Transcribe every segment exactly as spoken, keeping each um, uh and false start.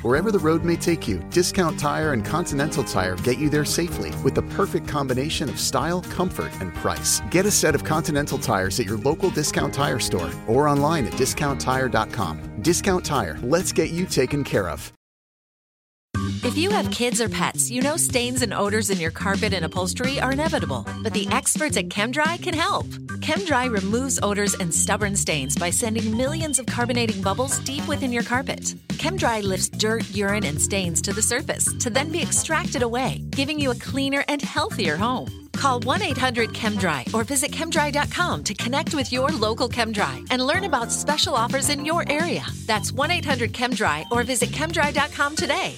Wherever the road may take you, Discount Tire and Continental Tire get you there safely with the perfect combination of style, comfort, and price. Get a set of Continental tires at your local Discount Tire store or online at discount tire dot com. Discount Tire, let's get you taken care of. If you have kids or pets, you know stains and odors in your carpet and upholstery are inevitable, but the experts at ChemDry can help. ChemDry removes odors and stubborn stains by sending millions of carbonating bubbles deep within your carpet. ChemDry lifts dirt, urine, and stains to the surface to then be extracted away, giving you a cleaner and healthier home. Call one eight hundred ChemDry or visit chemdry dot com to connect with your local ChemDry and learn about special offers in your area. That's one eight hundred ChemDry or visit chemdry dot com today.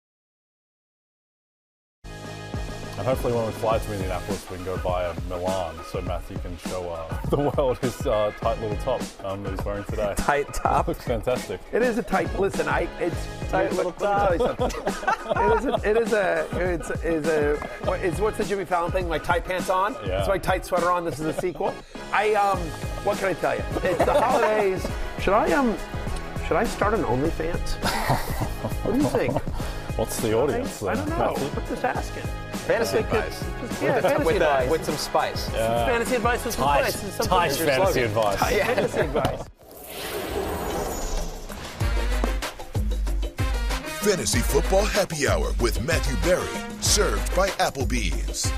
And hopefully when we fly to Indianapolis, we can go by a Milan so Matthew can show uh, the world his uh, tight little top um, that he's wearing today. Tight top? Looks fantastic. It is a tight, listen, I, it's tight little top. Let me tell you something. it is a, it is a, it's, it's a, what, it's, what's the Jimmy Fallon thing? My tight pants on? Yeah. It's my tight sweater on. This is a sequel. I, um, what can I tell you? It's the holidays. Should I, um, should I start an OnlyFans? What do you think? What's the audience? I, I don't know. Matthew? I'm just asking. Fantasy advice. Just, yeah, fantasy with, advice. Uh, with some spice. Yeah. Fantasy advice with some Tight, spice. It's tight fantasy advice. Tight fantasy advice. Fantasy Football Happy Hour with Matthew Berry, served by Applebee's.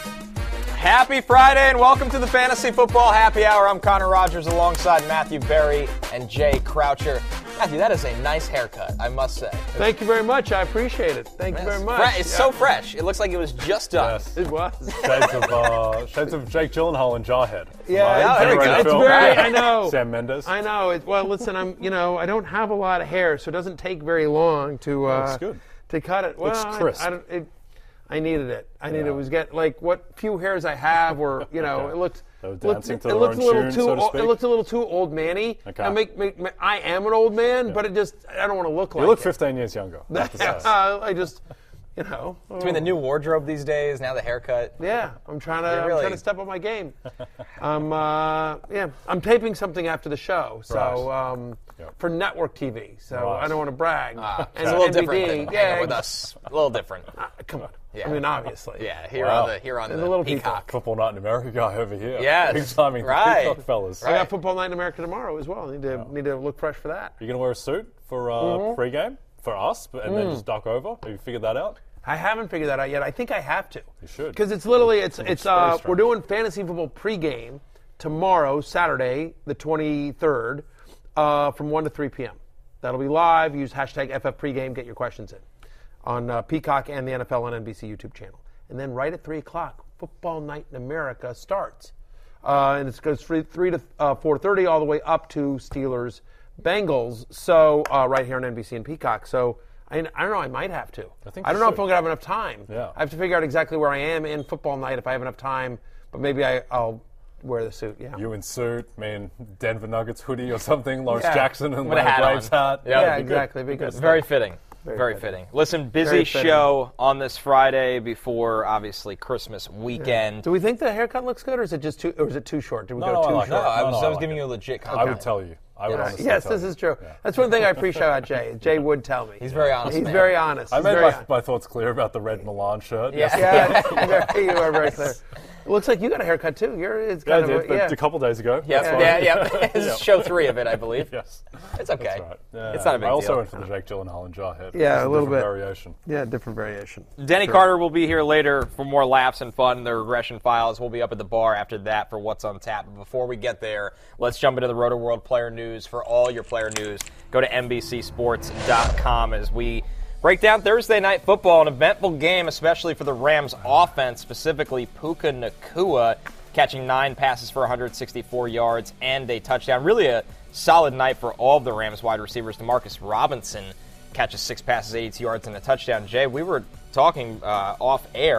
Happy Friday and welcome to the Fantasy Football Happy Hour. I'm Connor Rogers alongside Matthew Berry and Jay Croucher. Matthew, that is a nice haircut, I must say. Thank you very much. I appreciate it. Thank Man, you very much. Fre- it's yeah. so fresh. It looks like it was just done. Yes. It was. Shades of, uh, shades of Jake Gyllenhaal and Jarhead. Yeah, Oh, there we go. it's Film. very, I know. Sam Mendes. I know. It, well, listen, I'm, you know, I don't have a lot of hair, so it doesn't take very long to uh, Looks good. to cut it. Well, Looks crisp. I, I don't. It, I needed it. I needed Yeah. it was get like what few hairs I have, or you know, Okay. it looked. They were looked- dancing to it their looked own a little tune, too. so to old- speak? It looked a little too old manny. Okay. I make, make, make- I am an old man, but it just I don't want to look like You look it. fifteen years younger. I have to say. Uh, I just, you know. Between the new wardrobe these days, now the haircut. Yeah, I'm trying to. You're I'm really- trying to step up my game. I'm. Uh, yeah, I'm taping something after the show, so Right. um, Yep. for network T V. So Right. I don't want to brag. Ah, And it's a little N B D, different than hanging yeah, out with us. A little different. uh, come on. Yeah. I mean, obviously. Yeah, here Wow. on the here on And the, the little people. Peacock. Football Night in America guy over here. Yes, Big timing. right. The Peacock fellas. I got Football Night in America tomorrow as well. Need to need to look fresh for that. You going to wear a suit for uh, Mm-hmm. pre-game for us, but, and Mm. then just duck over? Have you figured that out? I haven't figured that out yet. I think I have to. You should. Because it's literally it's looks it's very uh strange. we're doing fantasy football pregame tomorrow, Saturday, the twenty-third, uh, from one to three p.m. That'll be live. Use hashtag F F pregame. Get your questions in on uh, Peacock and the N F L and N B C YouTube channel. And then right at three o'clock, Football Night in America starts, uh, and it goes three, three to uh, four thirty all the way up to Steelers Bengals. So uh, right here on N B C and Peacock. So. I, I don't know. I might have to. I think I don't you know if should. I'm going to have enough time. Yeah. I have to figure out exactly where I am in Football Night if I have enough time. But maybe I, I'll wear the suit. Yeah. You in suit, me in Denver Nuggets hoodie or something, Lawrence Yeah. Jackson and With a Larry hat on. Braves hat. Yeah, yeah, that'd be good. exactly. Because It's very fitting. Very, Very fitting. fitting. Listen, busy Very fitting. show on this Friday before obviously Christmas weekend. Do we think the haircut looks good, or is it just too, or is it too short? Did we No, go no, I too like it. No, short? I was, No, no, I was I giving like you a legit I compliment. would tell you. I would Yes, honestly yes, tell this you. is true. Yeah. That's one thing I appreciate about Jay. Jay would tell me. He's very honest. He's man. very honest. I He's made very my, hon- my thoughts clear about the red Milan shirt. Yeah. yesterday. Yeah, very, you are very clear. It looks like you got a haircut too. You're it's Yeah, I kind of did, a, but yeah. a couple days ago. Yep. That's Yeah, fine. yeah. This is show three of it, I believe. Yes. It's okay. That's right. Yeah. It's not a big I also deal. went for the Jake Gyllenhaal and Jarhead. Yeah, It's a little different bit. variation. Yeah, different variation. Denny Sure. Carter will be here later for more laughs and fun. The regression files will be up at the bar after that for what's on tap. But before we get there, let's jump into the Roto World player news. For all your player news, go to N B C sports dot com as we break down Thursday night football, an eventful game, especially for the Rams offense, specifically Puka Nacua, catching nine passes for one hundred sixty-four yards and a touchdown. Really a solid night for all of the Rams wide receivers. DeMarcus Robinson catches six passes, eighty-two yards, and a touchdown. Jay, we were talking uh, off air.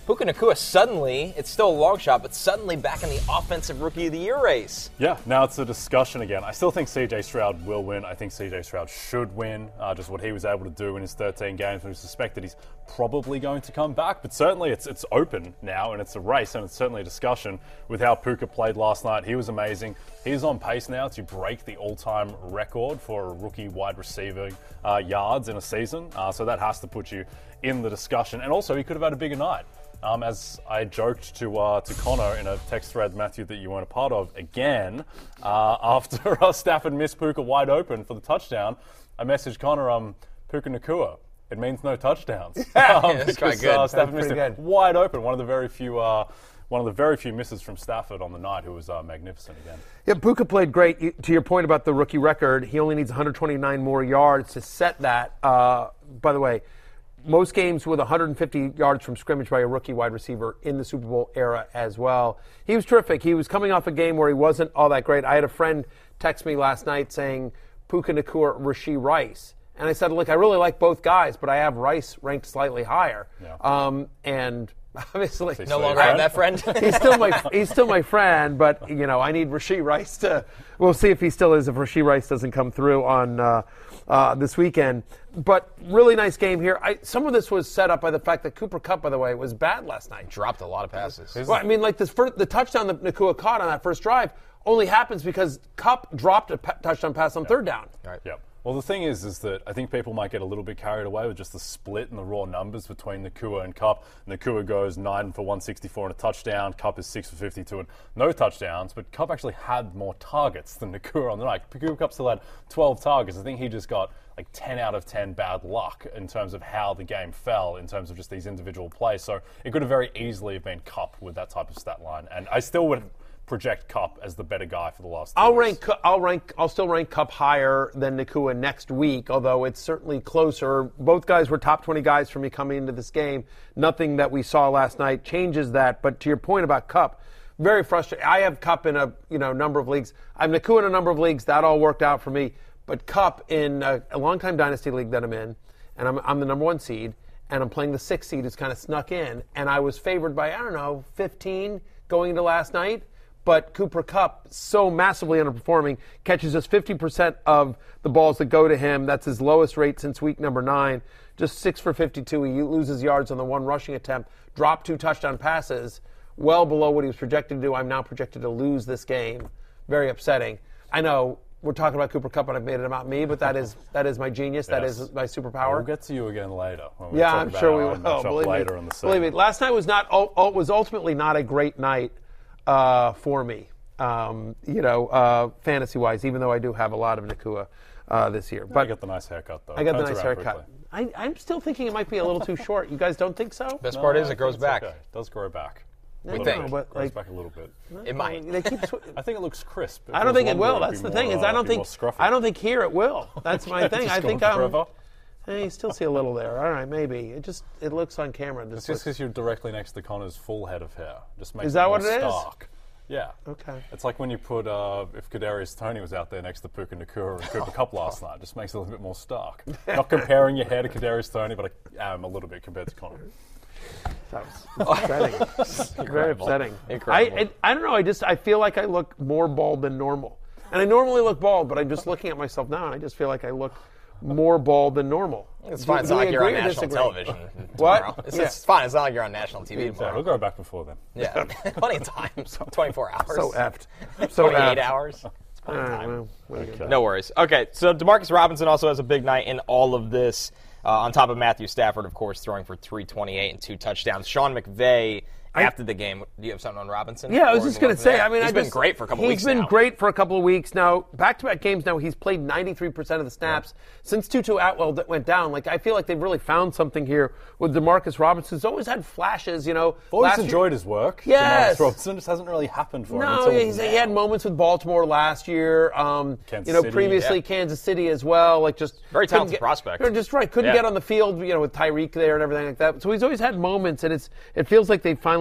Puka Nacua suddenly, it's still a long shot, but suddenly back in the Offensive Rookie of the Year race. Yeah, now it's a discussion again. I still think C J Stroud will win. I think C J Stroud should win. Uh, just what he was able to do in his thirteen games. We suspect that he's probably going to come back, but certainly it's it's open now, and it's a race, and it's certainly a discussion with how Puka played last night. He was amazing. He's on pace now to break the all-time record for a rookie wide receiver uh, yards in a season. Uh, so that has to put you in the discussion. And also, he could have had a bigger night. Um, as I joked to uh, to Connor in a text thread, Matthew, that you weren't a part of, again, uh, after uh, Stafford missed Puka wide open for the touchdown, I messaged Connor, um, Puka Nacua, it means no touchdowns. Yeah, um, that's because quite good. Uh, Stafford That's missed pretty it good. wide open. One of the very few, uh, one of the very few misses from Stafford on the night, who was uh, magnificent again. Yeah, Puka played great. You- To your point about the rookie record, he only needs one hundred twenty-nine more yards to set that. Uh, by the way, most games with one hundred fifty yards from scrimmage by a rookie wide receiver in the Super Bowl era as well. He was terrific. He was coming off a game where he wasn't all that great. I had a friend text me last night saying Puka Nacua, Rashee Rice. And I said, look, I really like both guys, but I have Rice ranked slightly higher. Yeah. Um, and obviously, So No you longer friend? have that friend. he's still my he's still my friend, but you know I need Rashee Rice to. We'll see if he still is if Rashee Rice doesn't come through on uh, uh, this weekend. But really nice game here. I, some of this was set up by the fact that Cooper Kupp, by the way, was bad last night. Dropped a lot of passes. Well, I mean, like this first, the touchdown that Nacua caught on that first drive only happens because Kupp dropped a pa- touchdown pass on third down. Right. Yep. Well, the thing is, is that I think people might get a little bit carried away with just the split and the raw numbers between Nacua and Kupp. Nacua goes nine for one sixty-four and a touchdown. Kupp is six for fifty-two and no touchdowns. But Kupp actually had more targets than Nacua on the night. Cooper Kupp still had twelve targets. I think he just got like ten out of ten bad luck in terms of how the game fell, in terms of just these individual plays. So it could have very easily have been Kupp with that type of stat line. And I still would project Kupp as the better guy for the last two I'll weeks. rank. Ku- I'll rank. I'll still rank Kupp higher than Nacua next week, although it's certainly closer. Both guys were top twenty guys for me coming into this game. Nothing that we saw last night changes that. But to your point about Kupp, very frustrating. I have Kupp in a you know number of leagues. I have Nacua in a number of leagues. That all worked out for me. But Kupp in a, a long-time dynasty league that I'm in, and I'm, I'm the number one seed, and I'm playing the sixth seed who's kind of snuck in, and I was favored by I don't know fifteen going into last night. But Cooper Kupp, so massively underperforming, catches just fifty percent of the balls that go to him. That's his lowest rate since week number nine. Just six for fifty-two. He loses yards on the one rushing attempt. Dropped two touchdown passes, well below what he was projected to do. I'm now projected to lose this game. Very upsetting. I know we're talking about Cooper Kupp and I've made it about me, but that is that is my genius. That Yes. is my superpower. We'll get to you again later. when we Yeah, talk I'm about sure our we own will. matchup Believe later me. in the Believe me. segment. Last night was not ul- was ultimately not a great night uh, for me. Um, you know, uh, fantasy-wise, even though I do have a lot of Nacua uh, this year. I But got the nice haircut, though. I got the Turns nice around haircut. quickly. I, I'm still thinking it might be a little too short. You guys don't think so? Best No, part I is it think grows it's back. okay. It does grow back. A I little think. bit. but, grows like- back a little bit. It might. They keep. Sw- I think it looks crisp. If I don't was think it longer, will. it'd That's be the thing more, is I uh, don't be think more scruffy. I don't think here it will. That's my thing. Just I gone think um, forever. Hey, you still see a little there. All right, maybe it just it looks on camera. It It's just just looks- because you're directly next to Connor's full head of hair. Just makes Is that it what more it is? stark. Yeah. Okay. It's like when you put, uh, if Kadarius Toney was out there next to Puka Nacua and Cooper Kupp last night, just makes it a little bit more stark. Not comparing your hair to Kadarius Toney, but I am a little bit compared to Connor. That was upsetting. Very upsetting. Incredible. I, I I don't know. I just I feel like I look more bald than normal, and I normally look bald, but I'm just looking at myself now, and I just feel like I look more bald than normal. It's Do- fine. It's do not we like you're on agree or national disagree? television What? tomorrow. It's, Yeah. it's fine. It's not like you're on national T V Yeah, tomorrow. we'll go back before then. Yeah, plenty of time. twenty-four hours. So effed. So twenty-eight effed. hours. It's All plenty of right, time. well, what are you gonna do? No worries. Okay, so Demarcus Robinson also has a big night in all of this. Uh, on top of Matthew Stafford, of course, throwing for three twenty-eight and two touchdowns. Sean McVay, after the game, do you have something on Robinson? Yeah, I was Or just we going move to say. there? I mean, he's I been just- great for a couple he's weeks been now. great for a couple of weeks now. Back-to-back games now. He's played ninety-three percent of the snaps since Tutu Atwell d- went down. Like I feel like they've really found something here with Demarcus Robinson. He's always had flashes, you know. Always Last year- enjoyed his work. Yes. Demarcus Robinson just hasn't really happened for him No, until yeah, he's, now. he had moments with Baltimore last year. Um, Kansas you know, City, previously yeah. Kansas City as well. Like just Very couldn't talented get- prospect. you know, Just right, couldn't Yeah. get on the field. You know, with Tyreek there and everything like that. So he's always had moments, and it's it feels like they finally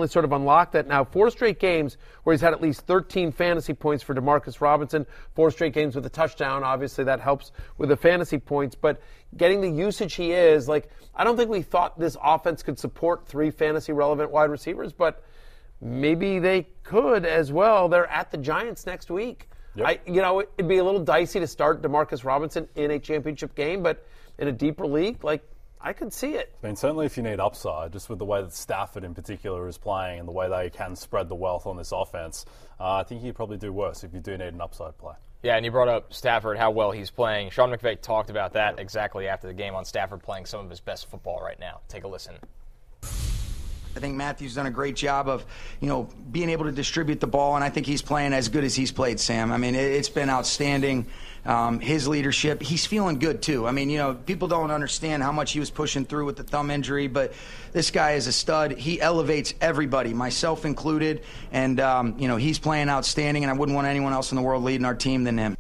finally sort of unlocked that now. Four straight games where he's had at least thirteen fantasy points for Demarcus Robinson. Four straight games with a touchdown. Obviously, that helps with the fantasy points. But getting the usage he is, like, I don't think we thought this offense could support three fantasy-relevant wide receivers, but maybe they could as well. They're at the Giants next week. Yep. I, you know, it'd be a little dicey to start Demarcus Robinson in a championship game, but in a deeper league, like, I could see it. I mean, certainly if you need upside, just with the way that Stafford in particular is playing and the way they can spread the wealth on this offense, uh, I think you'd probably do worse if you do need an upside play. Yeah, and you brought up Stafford, how well he's playing. Sean McVay talked about that exactly after the game on Stafford playing some of his best football right now. Take a listen. I think Matthew's done a great job of, you know, being able to distribute the ball, and I think he's playing as good as he's played, Sam. I mean, it, it's been outstanding. Um, his leadership, he's feeling good, too. I mean, you know, people don't understand how much he was pushing through with the thumb injury, but this guy is a stud. He elevates everybody, myself included, and, um, you know, he's playing outstanding, and I wouldn't want anyone else in the world leading our team than him.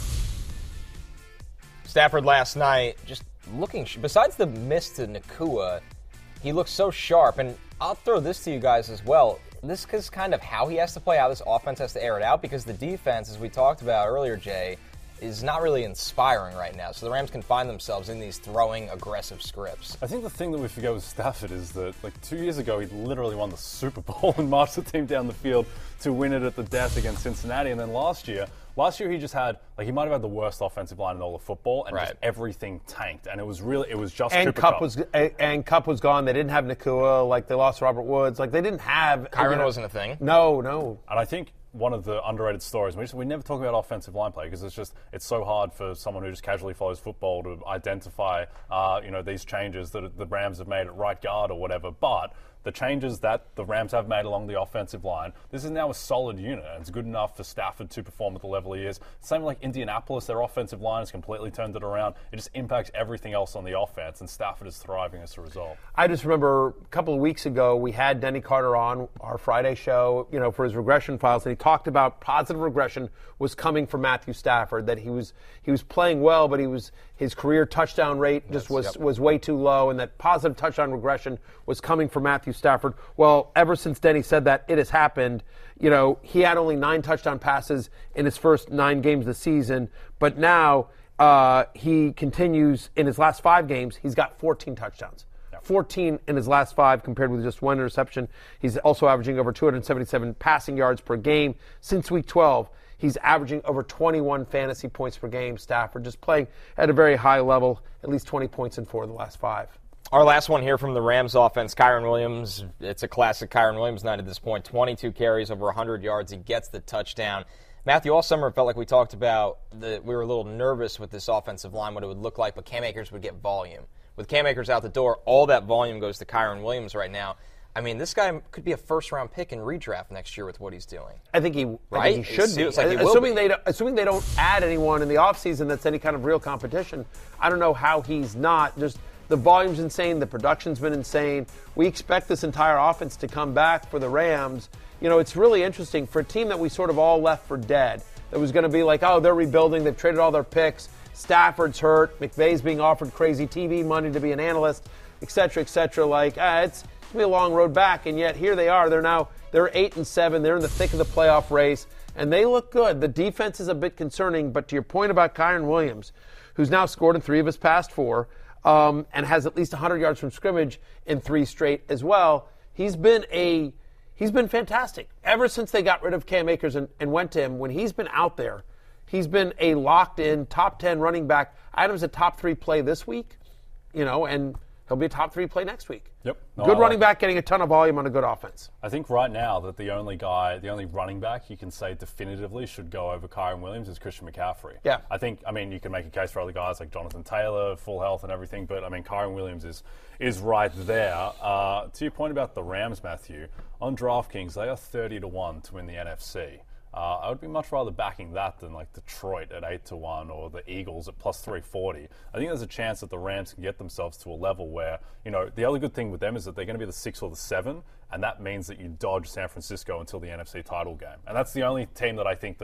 Stafford last night, just looking, besides the miss to Nacua, he looks so sharp, and I'll throw this to you guys as well. This is kind of how he has to play, how this offense has to air it out, because the defense, as we talked about earlier, Jay, is not really inspiring right now. So the Rams can find themselves in these throwing aggressive scripts. I think the thing that we forget with Stafford is that, like, two years ago, he literally won the Super Bowl and marched the team down the field to win it at the death against Cincinnati. And then last year, last year he just had, like, he might have had the worst offensive line in all of football, and right. just everything tanked. And it was really, it was just and Cooper Kupp Kupp. was and Kupp was gone. They didn't have Nacua. Like, they lost Robert Woods. Like, they didn't have. Kyron you know, wasn't a thing. No, no. And I think one of the underrated stories, we, just, we never talk about offensive line play because it's just, it's so hard for someone who just casually follows football to identify, uh, you know, these changes that the Rams have made at right guard or whatever. But the changes that the Rams have made along the offensive line, this is now a solid unit, and it's good enough for Stafford to perform at the level he is. Same like Indianapolis, their offensive line has completely turned it around. It just impacts everything else on the offense, and Stafford is thriving as a result. I just remember a couple of weeks ago, we had Denny Carter on our Friday show, you know, for his regression files, and he talked about positive regression was coming from Matthew Stafford, that he was he was playing well, but he was his career touchdown rate just yes, was, yep. was way too low, and that positive touchdown regression was coming from Matthew Stafford. Well, ever since Denny said that, it has happened. You know, he had only nine touchdown passes in his first nine games of the season, but now uh, he continues in his last five games, he's got fourteen touchdowns. Yep. fourteen in his last five compared with just one interception. He's also averaging over two hundred seventy-seven passing yards per game. Since week twelve, he's averaging over twenty-one fantasy points per game. Stafford just playing at a very high level, at least twenty points in four of the last five. Our last one here from the Rams offense, Kyren Williams. It's a classic Kyren Williams night at this point. twenty-two carries, over one hundred yards. He gets the touchdown. Matthew, all summer it felt like we talked about that we were a little nervous with this offensive line, what it would look like, but Cam Akers would get volume. With Cam Akers out the door, all that volume goes to Kyren Williams right now. I mean, this guy could be a first-round pick in redraft next year with what he's doing. I think he, right? I think he should it be. Like he assuming, be. They don't, assuming they don't add anyone in the offseason that's any kind of real competition, I don't know how he's not. Just the volume's insane. The production's been insane. We expect this entire offense to come back for the Rams. You know, it's really interesting for a team that we sort of all left for dead. That was going to be like, oh, they're rebuilding. They've traded all their picks. Stafford's hurt. McVay's being offered crazy T V money to be an analyst, et cetera, et cetera. Like, ah, it's going to be a long road back. And yet here they are. They're now, they're eight and seven. They're in the thick of the playoff race. And they look good. The defense is a bit concerning. But to your point about Kyren Williams, who's now scored in three of his past four, um, and has at least one hundred yards from scrimmage in three straight as well, he's been a he's been fantastic. Ever since they got rid of Cam Akers and, and went to him, when he's been out there, he's been a locked-in top ten running back. Adams a top three play this week, you know, and he'll be a top three play next week. Yep. No, good I running like back getting a ton of volume on a good offense. I think right now that the only guy, the only running back you can say definitively should go over Kyren Williams is Christian McCaffrey. Yeah. I think, I mean, you can make a case for other guys like Jonathan Taylor, full health and everything, but I mean, Kyren Williams is is right there. Uh, to your point about the Rams, Matthew, on DraftKings, they are thirty to one to win the N F C. Uh, I would be much rather backing that than like Detroit at eight to one or the Eagles at plus three forty. I think there's a chance that the Rams can get themselves to a level where, you know, the other good thing with them is that they're going to be the six or the seven, and that means that you dodge San Francisco until the N F C title game. And that's the only team that I think that,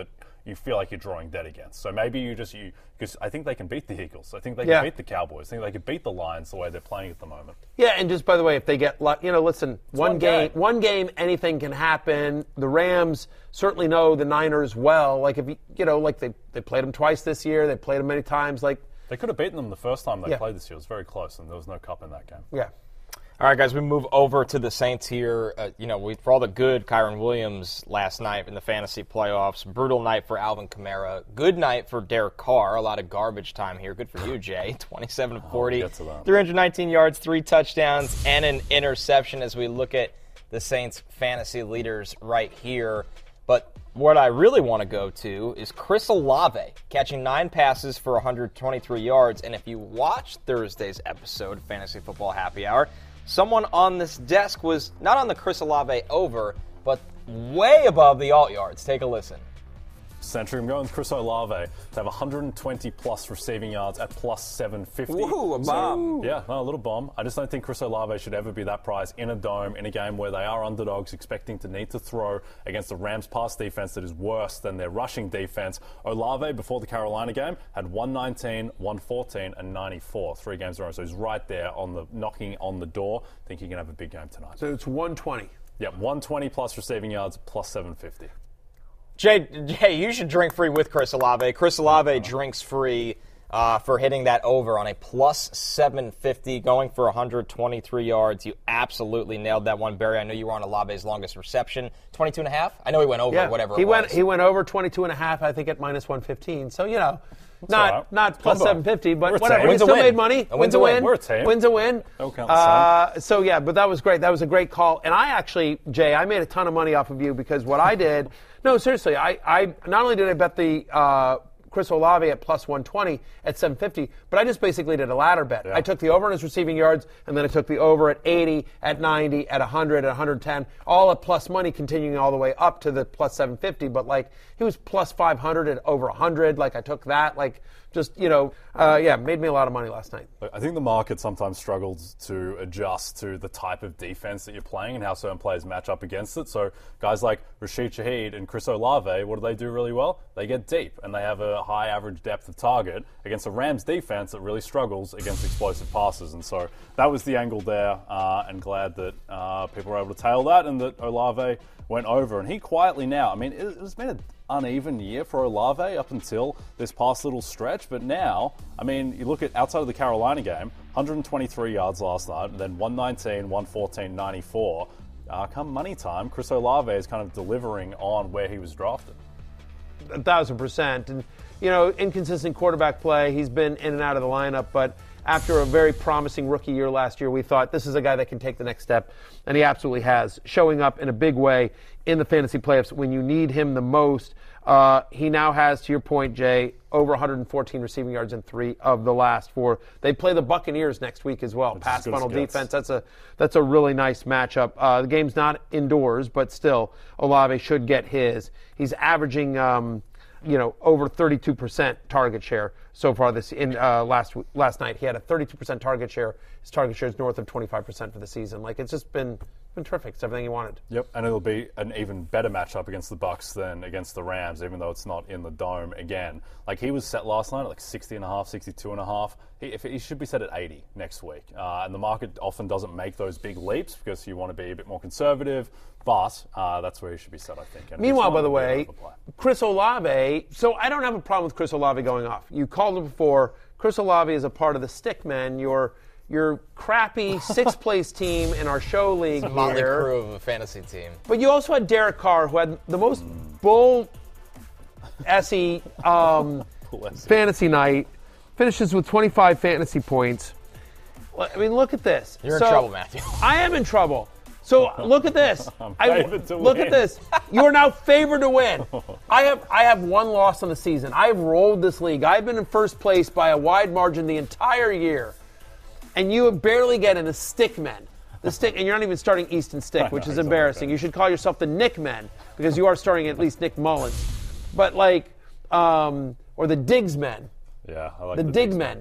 you feel like you're drawing dead against. So maybe you just you because I think they can beat the Eagles. I think they can Yeah. beat the Cowboys. I think they can beat the Lions the way they're playing at the moment. Yeah, and just by the way, if they get luck, you know, listen, one, one game, game. one game, anything can happen. The Rams certainly know the Niners well. Like if you, you know, like they they played them twice this year. They played them many times. Like They could have beaten them the first time they Yeah. played this year. It was very close, and there was no cup in that game. yeah. All right, guys, we move over to the Saints here. Uh, you know, we, for all the good, Kyron Williams last night in the fantasy playoffs. Brutal night for Alvin Kamara. Good night for Derek Carr. A lot of garbage time here. Good for you, Jay. twenty-seven to forty. get to that. three hundred nineteen yards, three touchdowns, and an interception as we look at the Saints fantasy leaders right here. But what I really want to go to is Chris Olave catching nine passes for one hundred twenty-three yards. And if you watched Thursday's episode of Fantasy Football Happy Hour, someone on this desk was not on the Chris Olave over, but way above the alt yards. Take a listen. Century, I'm going with Chris Olave to have one hundred twenty plus receiving yards at plus seven fifty. Ooh, a bomb. Yeah, no, a little bomb. I just don't think Chris Olave should ever be that price in a dome in a game where they are underdogs expecting to need to throw against the Rams pass defense that is worse than their rushing defense. Olave, before the Carolina game, had one nineteen, one fourteen, and ninety-four, three games in a row. So he's right there on the knocking on the door. I think he can have a big game tonight. So it's one twenty. Yeah, one twenty plus receiving yards, plus seven fifty. Jay, Jay, you should drink free with Chris Olave. Chris Olave drinks free uh, for hitting that over on a plus seven fifty, going for one hundred twenty-three yards. You absolutely nailed that one, Barry. I know you were on Olave's longest reception, twenty-two and a half. I know he went over, Yeah, whatever he it went. was. He went over twenty-two and a half. I think at minus one fifteen. So you know, all not right. not plus Combo. seven fifty, but We're a whatever. team. He Wins a still win. made money. A Wins a win. We're a team. Wins a win. Don't count the Uh, so yeah, but that was great. That was a great call. And I actually, Jay, I made a ton of money off of you because what I did. No, seriously, I, I not only did I bet the uh, Chris Olave at plus one twenty at seven fifty, but I just basically did a ladder bet. Yeah. I took the over on his receiving yards, and then I took the over at eighty, at ninety, at one hundred, at one hundred ten, all at plus money, continuing all the way up to the plus seven fifty. But like he was plus five hundred at over one hundred. Like I took that. Like just you know, uh, yeah, made me a lot of money last night. I think the market sometimes struggles to adjust to the type of defense that you're playing and how certain players match up against it. So guys like Rashid Shaheed and Chris Olave, what do they do really well? They get deep and they have a high average depth of target against a Rams defense that really struggles against explosive passes. And so that was the angle there, uh, and glad that uh, people were able to tail that and that Olave went over. And he quietly now, I mean, it, it's been an uneven year for Olave up until this past little stretch, but now, I mean, you look at outside of the Carolina game, one hundred twenty-three yards last night, and then one nineteen, one fourteen, ninety-four. Uh, come money time, Chris Olave is kind of delivering on where he was drafted. A thousand percent. And, you know, inconsistent quarterback play. He's been in and out of the lineup, but after a very promising rookie year last year, we thought this is a guy that can take the next step, and he absolutely has, showing up in a big way in the fantasy playoffs when you need him the most. Uh, he now has, to your point, Jay, over one hundred fourteen receiving yards in three of the last four. They play the Buccaneers next week as well. Which is Pass good as funnel it gets. defense. That's a that's a really nice matchup. Uh, the game's not indoors, but still, Olave should get his. He's averaging, um, you know, over thirty-two percent target share so far this in uh, last last night. He had a thirty-two percent target share. His target share is north of twenty-five percent for the season. Like it's just been been terrific. It's everything you wanted. Yep, and it'll be an even better matchup against the Bucs than against the Rams, even though it's not in the dome again. Like he was set last night at like sixty and a half, sixty-two and a half. He, if, he should be set at eighty next week. Uh, and the market often doesn't make those big leaps because you want to be a bit more conservative, but uh, that's where he should be set, I think. And Meanwhile, he's by the not a big way, overplay. Chris Olave, so I don't have a problem with Chris Olave going off. You called him before. Chris Olave is a part of the Stickmen, your your crappy sixth-place team in our show league It's a motley here. crew of a fantasy team. But you also had Derek Carr, who had the most bull essy um, fantasy night, finishes with twenty-five fantasy points. Well, I mean, look at this. You're So, in trouble, Matthew. I am in trouble. So look at this. I, favored to look win. at this. You are now favored to win. I have I have one loss on the season. I have rolled this league. I've been in first place by a wide margin the entire year, and you have barely get in a Stickmen. The stick, and you're not even starting Easton Stick, which know, is it's embarrassing. okay. You should call yourself the Nick Men because you are starting at least Nick Mullins, but like, um, or the Diggs Men, Yeah, I like the the Dig Diggs Men.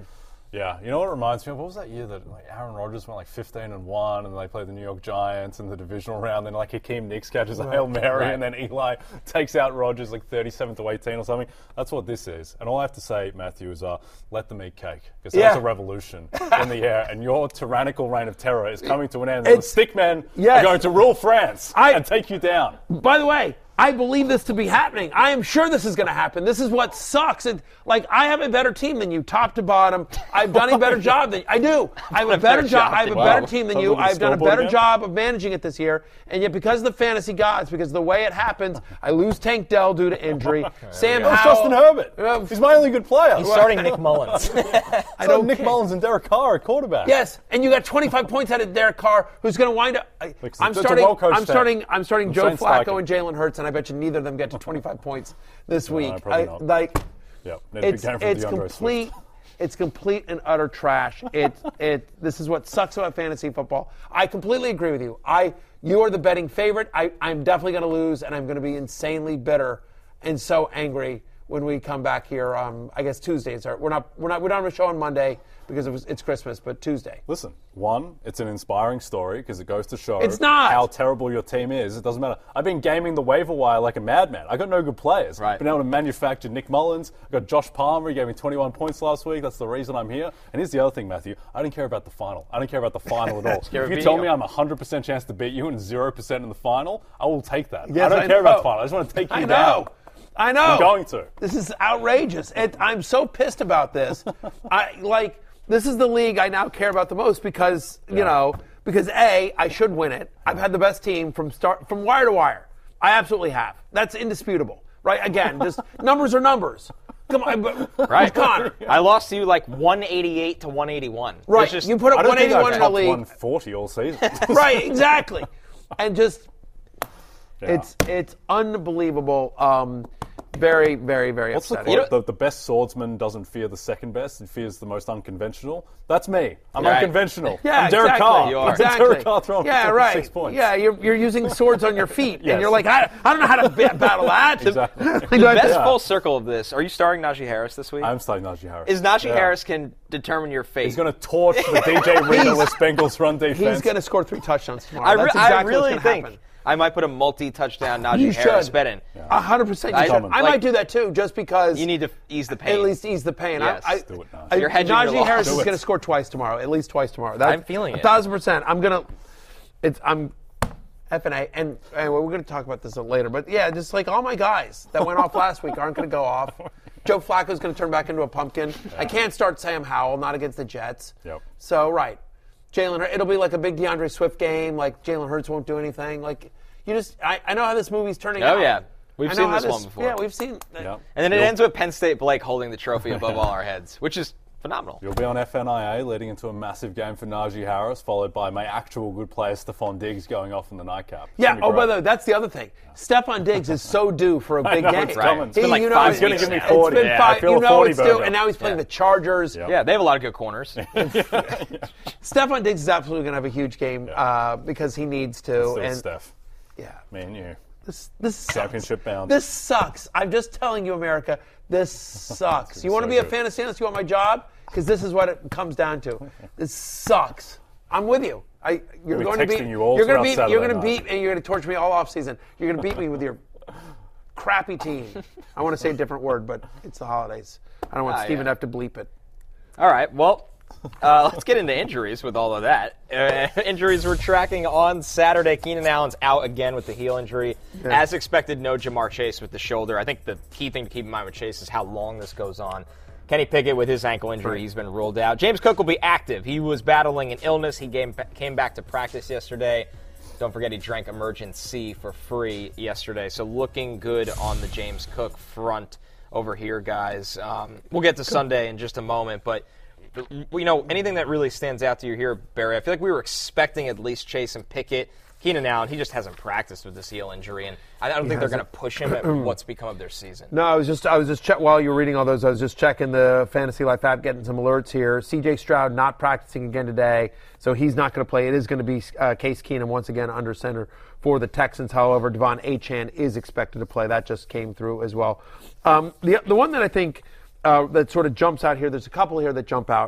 Yeah, you know what it reminds me of? What was that year that like Aaron Rodgers went like fifteen and one, and they played the New York Giants in the divisional round. Then like Hakeem Nicks catches a Hail Mary, Right. and then Eli takes out Rodgers like thirty-seven to eighteen or something. That's what this is. And all I have to say, Matthew, is uh, let them eat cake, because Yeah. that's a revolution in the air, and your tyrannical reign of terror is coming to an end. And the It's- stickmen Yes. are going to rule France I- and take you down. By the way, I believe this to be happening. I am sure this is going to happen. This is what sucks. It, like, I have a better team than you, top to bottom. I've done a better job than I do. I have a better job. I have a Wow. better team than Let's you. look at the I've done a scoreboard better again. job of managing it this year. And yet, because of the fantasy gods, because of the way it happens, I lose Tank Dell due to injury. Sam That was Howell. Justin Herbert. Uh, He's my only good player. He's starting Nick Mullins. I don't Nick Mullins and Derek Carr at quarterback. Yes, and you got twenty-five points out of Derek Carr, who's going to wind up. I, Look, I'm it's a starting. well-coached I'm team. starting. I'm starting I'm Joe saying Flacco Steichen. and Jalen Hurts, and I bet you neither of them get to twenty-five points this No, week. probably I, not. like, Yep. Need a big it's game from it's DeAndre complete. Swift. It's complete and utter trash. It it. This is what sucks about fantasy football. I completely agree with you. I you are the betting favorite. I I'm definitely going to lose, and I'm going to be insanely bitter and so angry when we come back here. Um, I guess Tuesdays are. We're not. We're not. We don't have a show on Monday because it was, it's Christmas, but Tuesday. Listen, one, it's an inspiring story because it goes to show It's not. how terrible your team is. It doesn't matter. I've been gaming the waiver wire like a madman. I got no good players. Right. Been able to manufacture Nick Mullins. I got Josh Palmer. He gave me twenty-one points last week. That's the reason I'm here. And here's the other thing, Matthew. I don't care about the final. I don't care about the final at all. care If you about tell beating me you. I'm a one hundred percent chance to beat you and zero percent in the final, I will take that. Yes, I don't I care know. about the final. I just want to take you I down. know. I know. I'm going to. This is outrageous. It, I'm so pissed about this. I like. This is the league I now care about the most because you Yeah. know because a I should win it. I've had the best team from start from wire to wire. I absolutely have. That's indisputable. Right? Again, just numbers are numbers. Come on, but, Right. Connor. I lost to you like one eighty-eight to one eighty-one. Right. It's just- You put I up don't think one eighty-one I've in the topped league. one forty all season. Right. Exactly. And just Yeah. it's it's unbelievable. Um, very very very What's the upsetting. quote? The, the best swordsman doesn't fear the second best; he fears the most unconventional. That's me. I'm Right. unconventional. Yeah, I'm Derek exactly. Carr. You are. Exactly. Derek Carr throwing yeah, for right. six points. Yeah, you're, you're using swords on your feet, Yes. and you're like, I, I don't know how to ba- battle that. Exactly. Like, The do I have best to- full circle of this. Are you starring Najee Harris this week? I'm starting Najee Harris. Is Najee Yeah. Harris can determine your fate? He's going to torch the D J Readerless Bengals run defense. He's going to score three touchdowns tomorrow. I, re- That's I exactly really what's going think to happen. I might put a multi-touchdown Najee You Harris should. bet in. A hundred percent. you I- should. I like- might do that too, just because You need to ease the pain. at least ease the pain. Yes. I, I, Do it now. I- You're hedging your Najee loss. Harris Do is it. going to score twice tomorrow, at least twice tomorrow. That, I'm feeling a it. thousand percent. I'm going to. It's I'm. F and A, and anyway, we're going to talk about this later. But yeah, just like all my guys that went off last week aren't going to go off. Joe Flacco's going to turn back into a pumpkin. I can't start Sam Howell, not against the Jets. Yep. So right, Jalen. Hur- It'll be like a big DeAndre Swift game. Like Jalen Hurts won't do anything. Like you just, I, I know how this movie's turning Oh, out. yeah. We've I know seen how this one before. Yeah, we've seen. Yep. And then it You'll- ends with Penn State Blake holding the trophy above all our heads, which is phenomenal. You'll be on F N I A leading into a massive game for Najee Harris, followed by my actual good player Stephon Diggs going off in the nightcap. It's Yeah. gonna be Oh, by great. the way, that's the other thing. Stephon Diggs is so due for a I big know, game. it's coming. It's been like you know, five it's- weeks He's gonna give me now. forty. It's been Yeah, five. I feel you a know forty it's due, burger. and now he's playing Yeah. the Chargers. Yep. Yeah, they have a lot of good corners. Stephon Diggs is absolutely going to have a huge game uh, because he needs to. Still and Steph, yeah, me and you. this this sucks. Championship bound. This sucks. I'm just telling you, America. This sucks. You want to so be a good. fantasy analyst? You want my job? Because this is what it comes down to. This sucks. I'm with you. I, you're We'll be going to beat. texting you all you're going to throughout beat. You're going to Saturday beat, and you're going to torture me all off season. You're going to beat me with your crappy team. I want to say a different word, but it's the holidays. I don't want Ah, Steven yeah. to have to bleep it. All right, well, uh, let's get into injuries with all of that. Uh, injuries we're tracking on Saturday. Keenan Allen's out again with the heel injury. Yeah. As expected, no Jamar Chase with the shoulder. I think the key thing to keep in mind with Chase is how long this goes on. Kenny Pickett with his ankle injury, he's been ruled out. James Cook will be active. He was battling an illness. He came, came back to practice yesterday. Don't forget he drank Emergen-C for free yesterday. So looking good on the James Cook front over here, guys. Um, we'll get to Sunday in just a moment, but you know, anything that really stands out to you here, Barry, I feel like we were expecting at least Chase and Pickett. Keenan Allen, he just hasn't practiced with this heel injury, and I don't think they're going to push him at what's become of their season. No, I was just I was just check while you were reading all those. I was just checking the Fantasy Life app, getting some alerts here. C J Stroud not practicing again today, so he's not going to play. It is going to be uh, Case Keenum once again under center for the Texans. However, Devon Achane is expected to play. That just came through as well. Um, the the one that I think uh, that sort of jumps out here. There's a couple here that jump out.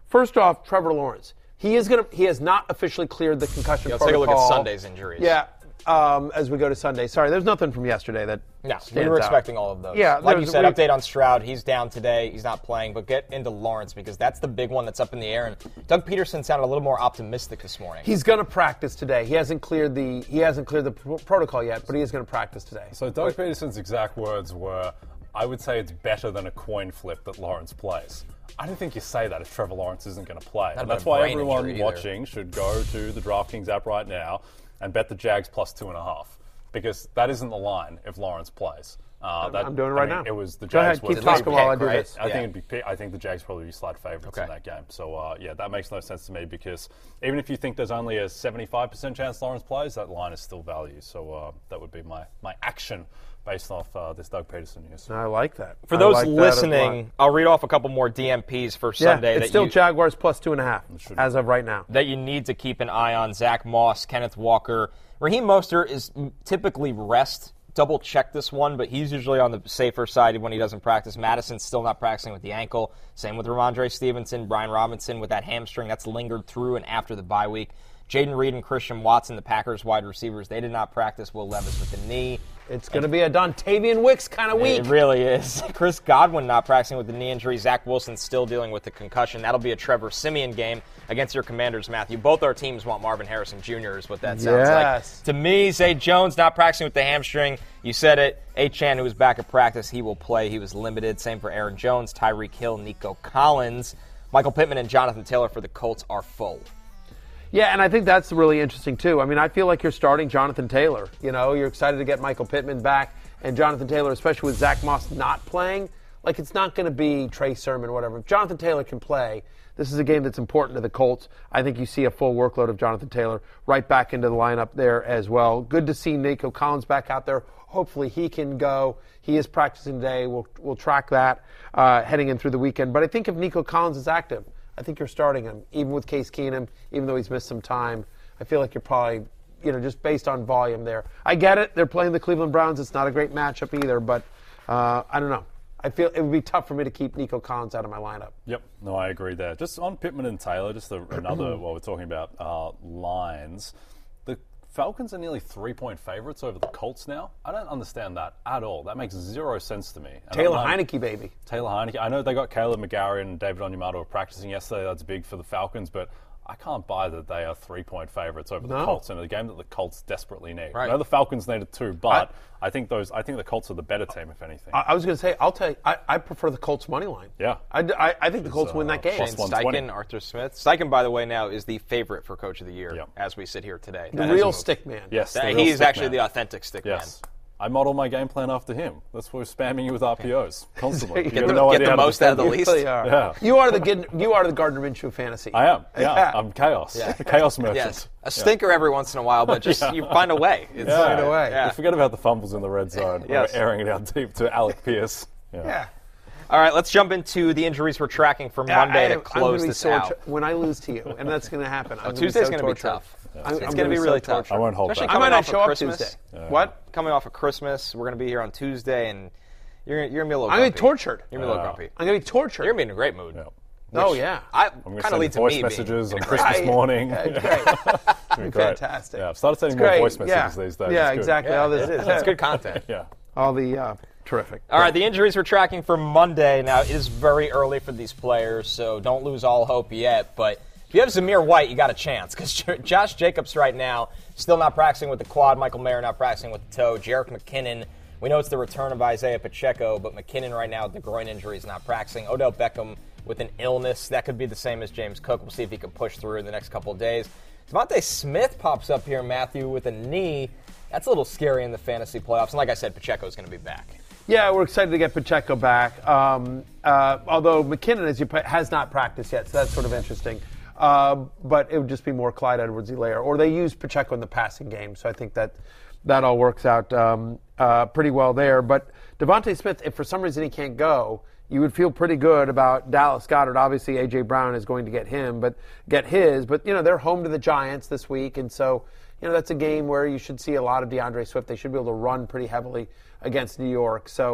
First off, Trevor Lawrence. He is going to. He has not officially cleared the concussion Yeah, let's protocol. take a look at Sunday's injuries. Yeah, um, as we go to Sunday. Sorry, there's nothing from yesterday that. No, we stands were out. expecting all of those. Yeah, like you there's- said, we- update on Stroud. He's down today. He's not playing. But get into Lawrence because that's the big one that's up in the air. And Doug Peterson sounded a little more optimistic this morning. He's going to practice today. He hasn't cleared the. He hasn't cleared the pro- protocol yet, but he is going to practice today. So Doug Peterson's exact words were, I would say it's better than a coin flip that Lawrence plays. I don't think you say that if Trevor Lawrence isn't going to play. Not And that's about why brain everyone injury either. watching should go to the DraftKings app right now and bet the Jags plus two and a half. Because that isn't the line if Lawrence plays. Uh, that, I'm doing it I right mean, now. It was the Go Jags. ahead, was keep the- talking while I pick, do right? this. I Yeah. think it'd be. pi- I think the Jags probably be slight favourites Okay. in that game. So uh, yeah, that makes no sense to me because even if you think there's only a seventy-five percent chance Lawrence plays, that line is still value. So uh, that would be my my action based off uh, this Doug Peterson news. I like that. For I those like that a listening, lot. I'll read off a couple more D M Ps for yeah, Sunday it's that still you, Jaguars plus two and a half as of right now. that you need to keep an eye on. Zach Moss, Kenneth Walker. Raheem Mostert is typically rest. Double check this one, but he's usually on the safer side when he doesn't practice. Madison's still not practicing with the ankle. Same with Ramondre Stevenson, Brian Robinson with that hamstring that's lingered through and after the bye week. Jaden Reed and Christian Watson, the Packers wide receivers, they did not practice. Will Levis with the knee. It's going to be a Dontavian Wicks kind of week. It really is. Chris Godwin not practicing with the knee injury. Zach Wilson still dealing with the concussion. That'll be a Trevor Siemian game against your Commanders, Matthew. Both our teams want Marvin Harrison Junior is what that sounds Yes. like. To me, Zay Jones not practicing with the hamstring. You said it. Achane, who was back at practice, he will play. He was limited. Same for Aaron Jones, Tyreek Hill, Nico Collins. Michael Pittman and Jonathan Taylor for the Colts are full. Yeah, and I think that's really interesting, too. I mean, I feel like you're starting Jonathan Taylor. You know, you're excited to get Michael Pittman back and Jonathan Taylor, especially with Zach Moss not playing. Like, it's not going to be Trey Sermon or whatever. If Jonathan Taylor can play, this is a game that's important to the Colts. I think you see a full workload of Jonathan Taylor right back into the lineup there as well. Good to see Nico Collins back out there. Hopefully he can go. He is practicing today. We'll, we'll track that uh, heading in through the weekend. But I think if Nico Collins is active, I think you're starting him, even with Case Keenum, even though he's missed some time. I feel like you're probably, you know, just based on volume there. I get it. They're playing the Cleveland Browns. It's not a great matchup either, but uh, I don't know. I feel it would be tough for me to keep Nico Collins out of my lineup. Yep, no, I agree there. Just on Pittman and Taylor, just a, another, while we're talking about uh, lines, the Falcons are nearly three-point favorites over the Colts now. I don't understand that at all. That makes zero sense to me. And Taylor I'm- Heineke, baby. Taylor Heineke. I know they got Caleb McGarry and David Onyemata were practicing yesterday. That's big for the Falcons, but I can't buy that they are three-point favorites over the No. Colts in a game that the Colts desperately need. Right. I know the Falcons needed two, but I, I think those. I think the Colts are the better team, if anything. I, I was going to say, I'll tell you, I, I prefer the Colts money line. Yeah. I, I, I think the Colts uh, win that game. plus Shane one twenty. Steichen, Arthur Smith. Steichen, by the way, now is the favorite for Coach of the Year Yep. as we sit here today. The That real hasn't stick man. yes, the moved. real He's stick actually man. the authentic stick Yes. I model my game plan after him. That's why we're spamming you with R P Os constantly. Get You have the- no get idea the how to most out of the defend You least. really are. Yeah. You are the good, you are the Gardner Minshew fantasy. I am. Yeah, Yeah. I'm chaos. Yeah. Chaos merchant. Yes, a stinker every once in a while, but just you find a way. It's, Yeah. Find a way. Yeah. You forget about the fumbles in the red zone. Yes. We're airing it out deep to Alec Pierce. Yeah. Yeah. All right, let's jump into the injuries we're tracking for Yeah, Monday I- to I'm gonna close be this sore out. tr- when I lose to you, and that's going to happen. I'm gonna be Tuesday's so going to be tortured. tough. I'm- it's I'm going to be so really tortured. tough. I won't hold Especially back. I might coming not off of show up Christmas. Tuesday. What? Coming off of Christmas, we're going to be here on Tuesday, and you're, you're going to be a little I'm going grumpy. to be tortured. You're going to be a little Yeah. grumpy. I'm going to be tortured. You're going to be in a great mood. Yeah. Oh, yeah. I I'm going to kind of send lead to voice me messages being on Christmas I- morning. Yeah, it's great. It's been great. Fantastic. Yeah, I've started sending It's more great. voice messages yeah. these days. Yeah, It's good. exactly. Yeah, all this, it is. It's good content. Yeah. All the uh, terrific. All right, the injuries we're tracking for Monday. Now, it is very early for these players, so don't lose all hope yet. But if you have Zamir White, you got a chance because Josh Jacobs right now still not practicing with the quad. Michael Mayer not practicing with the toe. Jerick McKinnon, we know it's the return of Isaiah Pacheco, but McKinnon right now with the groin injury is not practicing. Odell Beckham with an illness. That could be the same as James Cook. We'll see if he can push through in the next couple of days. Devontae Smith pops up here, Matthew, with a knee. That's a little scary in the fantasy playoffs. And like I said, Pacheco is going to be back. Yeah, we're excited to get Pacheco back. Um, uh, although McKinnon as you put, has not practiced yet, so that's sort of interesting. Uh, but it would just be more Clyde Edwards-Helaire. Or they use Pacheco in the passing game, so I think that that all works out um, uh, pretty well there. But Devontae Smith, if for some reason he can't go, you would feel pretty good about Dallas Goedert. Obviously, A J. Brown is going to get him, but get his. But, you know, they're home to the Giants this week, and so, you know, that's a game where you should see a lot of DeAndre Swift. They should be able to run pretty heavily against New York. So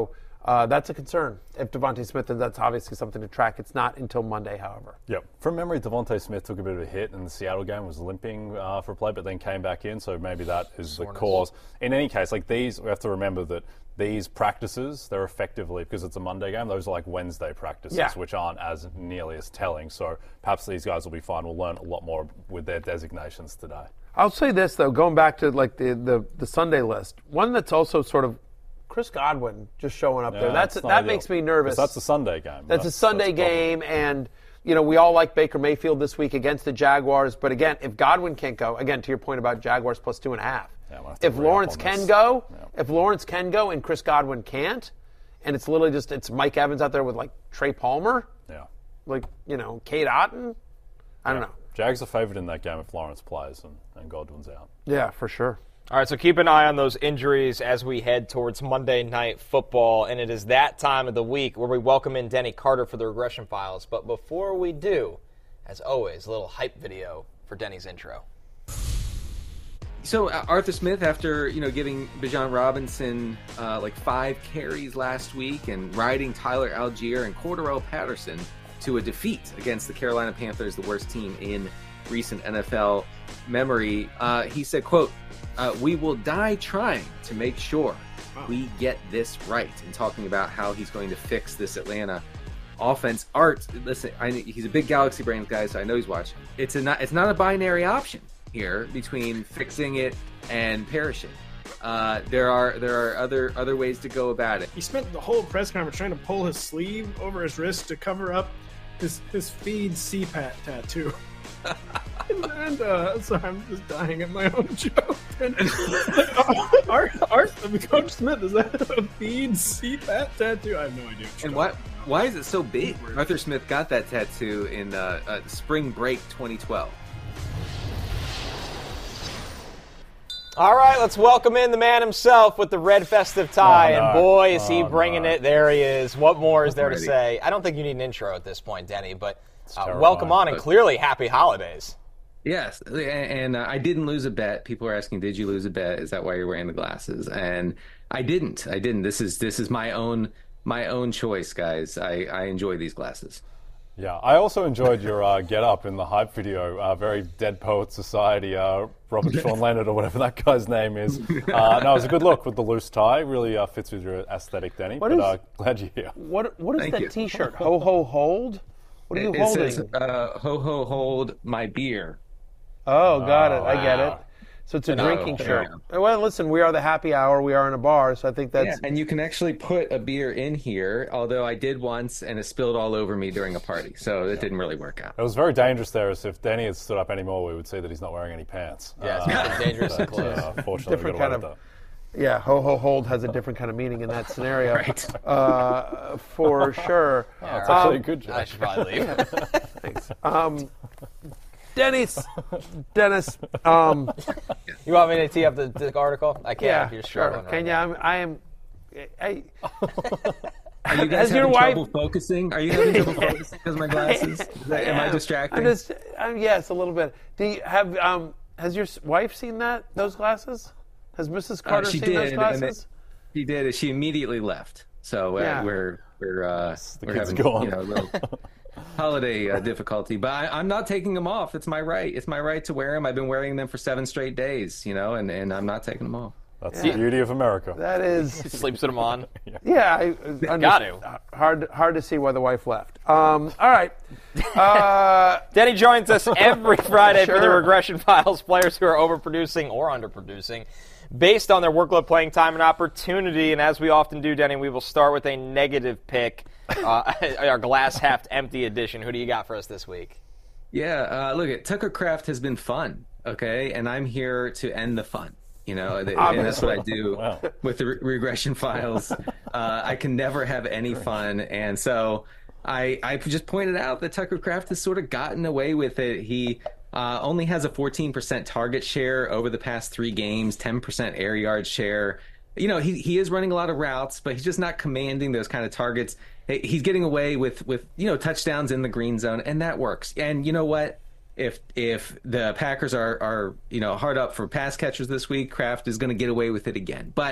Uh, that's a concern if Devontae Smith, and that's obviously something to track. It's not until Monday, however. Yep. From memory, Devontae Smith took a bit of a hit in the Seattle game, was limping uh, for a play, but then came back in, so maybe that is Soreness. the cause. In any case, like these, we have to remember that these practices, they're effectively, because it's a Monday game, those are like Wednesday practices, yeah. which aren't as nearly as telling. So perhaps these guys will be fine. We'll learn a lot more with their designations today. I'll say this, though, going back to like the, the, the Sunday list, one that's also sort of Chris Godwin just showing up yeah, there. That's that ideal. makes me nervous. That's a Sunday game. That's, that's a Sunday that's game, and you know we all like Baker Mayfield this week against the Jaguars. But again, if Godwin can't go, again to your point about Jaguars plus two and a half. Yeah, we'll if Lawrence can this. go, yeah. if Lawrence can go and Chris Godwin can't, and it's literally just it's Mike Evans out there with like Trey Palmer, yeah, like you know Cade Otton. I don't yeah. know. Jags are favored in that game if Lawrence plays and, and Godwin's out. Yeah, for sure. All right, so keep an eye on those injuries as we head towards Monday Night Football, and it is that time of the week where we welcome in Denny Carter for the Regression Files. But before we do, as always, a little hype video for Denny's intro. So uh, Arthur Smith, after you know giving Bijan Robinson uh, like five carries last week and riding Tyler Algier and Cordarrelle Patterson to a defeat against the Carolina Panthers, the worst team in recent N F L memory, uh, he said, quote, uh, we will die trying to make sure we get this right, and talking about how he's going to fix this Atlanta offense. Art, listen, I, he's a big Galaxy Brains guy, so I know he's watching. It's a not, it's not a binary option here between fixing it and perishing. Uh, there are there are other other ways to go about it. He spent the whole press conference trying to pull his sleeve over his wrist to cover up his his feed C PAT tattoo. and uh, so I'm just dying at my own joke. And, like, Art, Art, Coach Smith, is that a feed C PAT tattoo? I have no idea. And what? Why is it so big? Arthur Smith got that tattoo in uh, uh, spring break twenty twelve. All right, let's welcome in the man himself with the red festive tie, oh, no. and boy, is he oh, bringing no. it. There he is. What more is there to say? I don't think you need an intro at this point, Denny, but uh, welcome on, and clearly happy holidays. Yes, and uh, I didn't lose a bet. People are asking, did you lose a bet? Is that why you're wearing the glasses? And I didn't. I didn't. This is this is my own my own choice, guys. I, I enjoy these glasses. Yeah, I also enjoyed your uh, get-up in the hype video. Uh, very Dead Poet Society, uh, Robert Sean Leonard, or whatever that guy's name is. Uh, no, it was a good look with the loose tie. Really uh, fits with your aesthetic, Denny. What but is, uh, glad you're here. What What is Thank that you. T-shirt? Ho, ho, hold? What are you it, holding? It says, uh, ho, ho, hold my beer. Oh, got oh, it. I get wow. it. So it's a No, drinking shirt. yeah. Well, listen, we are the happy hour. We are in a bar, so I think that's... Yeah, and you can actually put a beer in here, although I did once, and it spilled all over me during a party, so it yeah. didn't really work out. It was very dangerous there, as if Denny had stood up anymore, we would see that he's not wearing any pants. Yeah, it's uh, dangerous and close. Uh, fortunately, different we got kind away of, with that. Yeah, ho, ho, hold has a different kind of meaning in that scenario. Right. Uh, for sure. Oh, it's actually um, a good joke. I should probably leave. Thanks. Um, Dennis, Dennis, um, you want me to tee up the, the article? I can't. Yeah, if you're sure. struggling Can right you? I'm, I am. I, Are you guys Has having your wife- trouble focusing? Are you having trouble focusing because of my glasses? Is that, am I distracting? I'm just, I'm, yes, a little bit. Do you have? Um, has your s- wife seen that? Those glasses? Has Missus Carter uh, she seen did, those glasses? and it, she did. She immediately left. So uh, Yeah. we're we're uh, The we're kid's having gone. you know a little holiday uh, difficulty. But I, I'm not taking them off. It's my right. It's my right to wear them. I've been wearing them for seven straight days. You know, and, and I'm not taking them off. That's Yeah. the beauty of America. That is, Sleeps with them on. yeah. I, I Got to. Hard, hard to see why the wife left. Um, all right. Uh, Denny joins us every Friday for the Sure. Regression Files. Players who are overproducing or underproducing based on their workload, playing time, and opportunity. And as we often do, Denny, we will start with a negative pick, uh, our glass half empty edition. Who do you got for us this week? Yeah, uh, look, at Tucker Kraft has been fun, okay, and I'm here to end the fun. You know, and that's what I do Wow. with the re- regression files. Uh, I can never have any fun, and so I I just pointed out that Tucker Kraft has sort of gotten away with it. He uh, only has a fourteen percent target share over the past three games, ten percent air yard share. You know, he he is running a lot of routes, but he's just not commanding those kind of targets. He's getting away with with you know touchdowns in the green zone, and that works. And you know what? If if the Packers are, are you know hard up for pass catchers this week, Kraft is going to get away with it again. But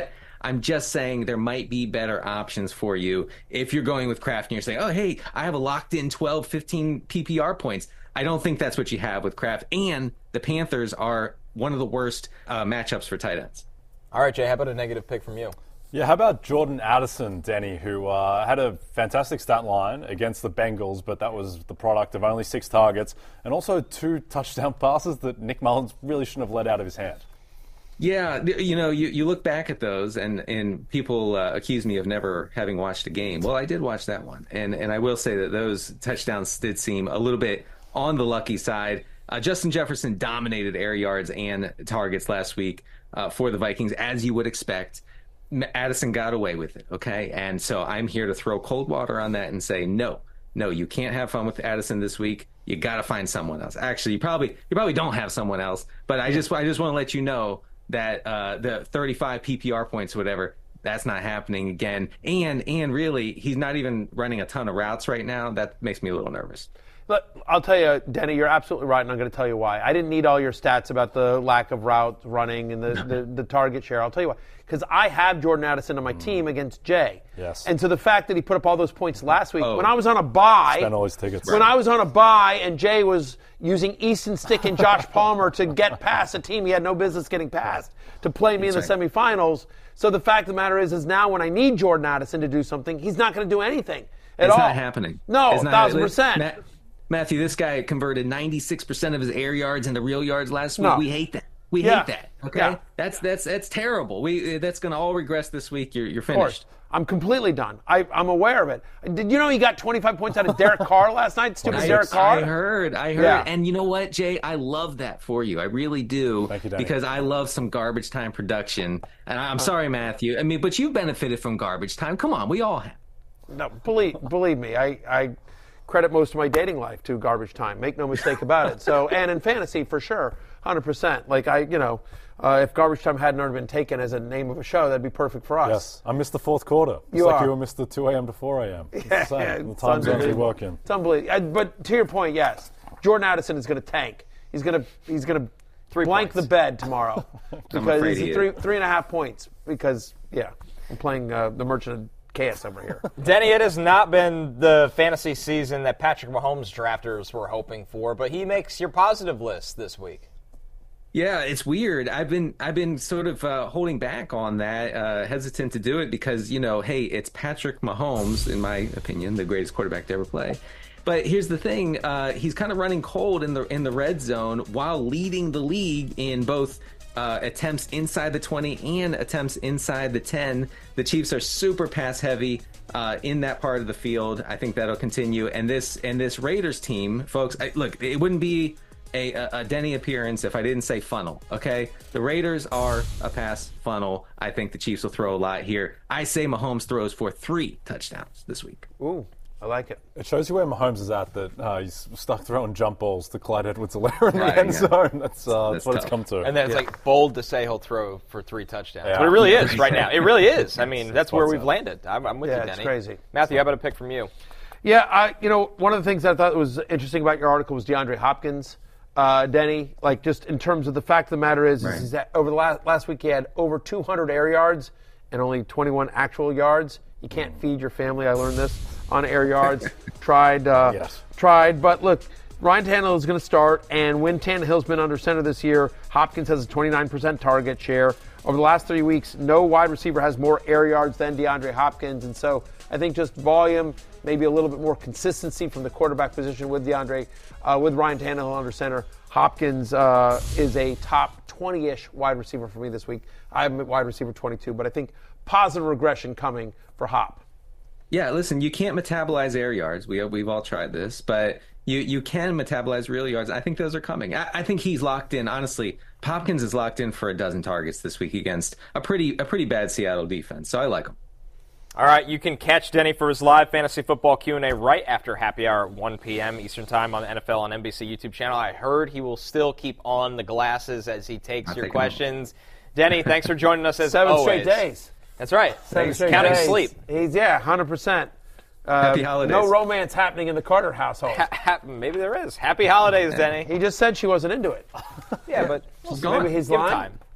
I'm just saying there might be better options for you if you're going with Kraft and you're saying, oh, hey, I have a locked-in twelve, fifteen P P R points. I don't think that's what you have with Kraft. And the Panthers are one of the worst uh, matchups for tight ends. All right, Jay, how about a negative pick from you? Yeah, how about Jordan Addison, Denny, who uh, had a fantastic stat line against the Bengals, but that was the product of only six targets and also two touchdown passes that Nick Mullins really shouldn't have let out of his hand. Yeah, you know, you, you look back at those, and, and people uh, accuse me of never having watched a game. Well, I did watch that one, and, and I will say that those touchdowns did seem a little bit on the lucky side. Uh, Justin Jefferson dominated air yards and targets last week uh, for the Vikings, as you would expect. Addison got away with it, okay? And so I'm here to throw cold water on that and say, no, no, you can't have fun with Addison this week. You got to find someone else. Actually, you probably you probably don't have someone else, but I just I just want to let you know that uh, the thirty-five P P R points or whatever, that's not happening again. And and really, he's not even running a ton of routes right now. That makes me a little nervous. But I'll tell you, Denny, you're absolutely right, and I'm going to tell you why. I didn't need all your stats about the lack of route running and the, the, the target share. I'll tell you why. Because I have Jordan Addison on my mm. team against Jay. Yes. And so the fact that he put up all those points last week, oh. when I was on a bye, spent all his tickets. When I was on a bye and Jay was using Easton Stick and Josh Palmer to get past a team he had no business getting past to play me That's in the right. semifinals. So the fact of the matter is, is now when I need Jordan Addison to do something, he's not going to do anything at it's all. It's not happening. No, it's a not thousand happening. percent. Matt, Matthew, this guy converted ninety-six percent of his air yards into real yards last week. No. We hate that. We Yeah. hate that. Okay, Yeah. that's that's that's terrible. We that's going to all regress this week. You're you're Of course. finished. I'm completely done. I, I'm aware of it. Did you know he got twenty-five points out of Derek Carr last night? Stupid I, Derek Carr. I heard. I heard. Yeah. And you know what, Jay? I love that for you. I really do. Thank you, Danny. Because I love some garbage time production. And I'm sorry, Matthew. I mean, but you've benefited from garbage time. Come on, we all have. No, believe believe me, I, I credit most of my dating life to garbage time. Make no mistake about it. So, and in fantasy for sure, one hundred percent. Like I, you know, uh, if garbage time hadn't already been taken as a name of a show, that'd be perfect for us. Yes, I missed the fourth quarter. It's You like are. you were missed the two a.m. to four a.m. It's Yeah, the same. yeah, the it's time zones we unbelievable. work in. It's unbelievable. Uh, But to your point, yes, Jordan Addison is going to tank. He's going to he's going to Three blank points. the bed tomorrow because afraid he's he three is. three and a half points. Because yeah, I'm playing uh, the Merchant of Chaos over here. Denny, it has not been the fantasy season that Patrick Mahomes drafters were hoping for, but he makes your positive list this week. Yeah, it's weird. I've been I've been sort of uh, holding back on that, uh, hesitant to do it because, you know, hey, it's Patrick Mahomes, in my opinion, the greatest quarterback to ever play. But here's the thing: uh, he's kind of running cold in the in the red zone while leading the league in both uh, attempts inside the twenty and attempts inside the ten. The Chiefs are super pass heavy uh, in that part of the field. I think that'll continue. And this and this Raiders team, folks, I, look, it wouldn't be A, a, a Denny appearance if I didn't say funnel, okay? The Raiders are a pass funnel. I think the Chiefs will throw a lot here. I say Mahomes throws for three touchdowns this week. Ooh, I like it. It shows you where Mahomes is at, that uh, he's stuck throwing jump balls to Clyde Edwards-Helaire in the Right, end yeah. zone. That's, uh, That's that's what it's tough. come to. And then it's like bold to say he'll throw for three touchdowns. Yeah. But it really is right now. It really is. I mean, that's where What's we've up? landed. I'm, I'm with Yeah, you, it's Denny. crazy. Matthew, how about a pick from you? Yeah, I, you know, one of the things that I thought was interesting about your article was DeAndre Hopkins, uh, Denny. Like, just in terms of the fact of the matter is, Right. is that over the last last week he had over two hundred air yards and only twenty-one actual yards. You can't feed your family. I learned this on air yards. tried, uh, Yes. tried, but look, Ryan Tannehill is going to start, and when Tannehill's been under center this year, Hopkins has a twenty-nine percent target share. Over the last three weeks, no wide receiver has more air yards than DeAndre Hopkins, and so I think just volume, maybe a little bit more consistency from the quarterback position with DeAndre, uh, with Ryan Tannehill under center. Hopkins uh, is a top twenty-ish wide receiver for me this week. I'm at wide receiver twenty-two, but I think positive regression coming for Hop. Yeah, listen, you can't metabolize air yards. We, we've all tried this, but you, you can metabolize real yards. I think those are coming. I, I think he's locked in. Honestly, Hopkins is locked in for a dozen targets this week against a pretty a pretty bad Seattle defense, so I like him. All right, you can catch Denny for his live fantasy football Q and A right after happy hour at one p.m. Eastern Time on the N F L on N B C YouTube channel. I heard he will still keep on the glasses as he takes I'll your take 'em questions. Denny, thanks for joining us as Seven always. straight days. That's right. Seven He's straight counting days. sleep. He's, yeah, one hundred percent. Uh, Happy holidays. No romance happening in the Carter household. Ha- ha- maybe there is. Happy holidays, Denny. He just said she wasn't into it. Yeah, but She's gone. Maybe he's give him lying. time.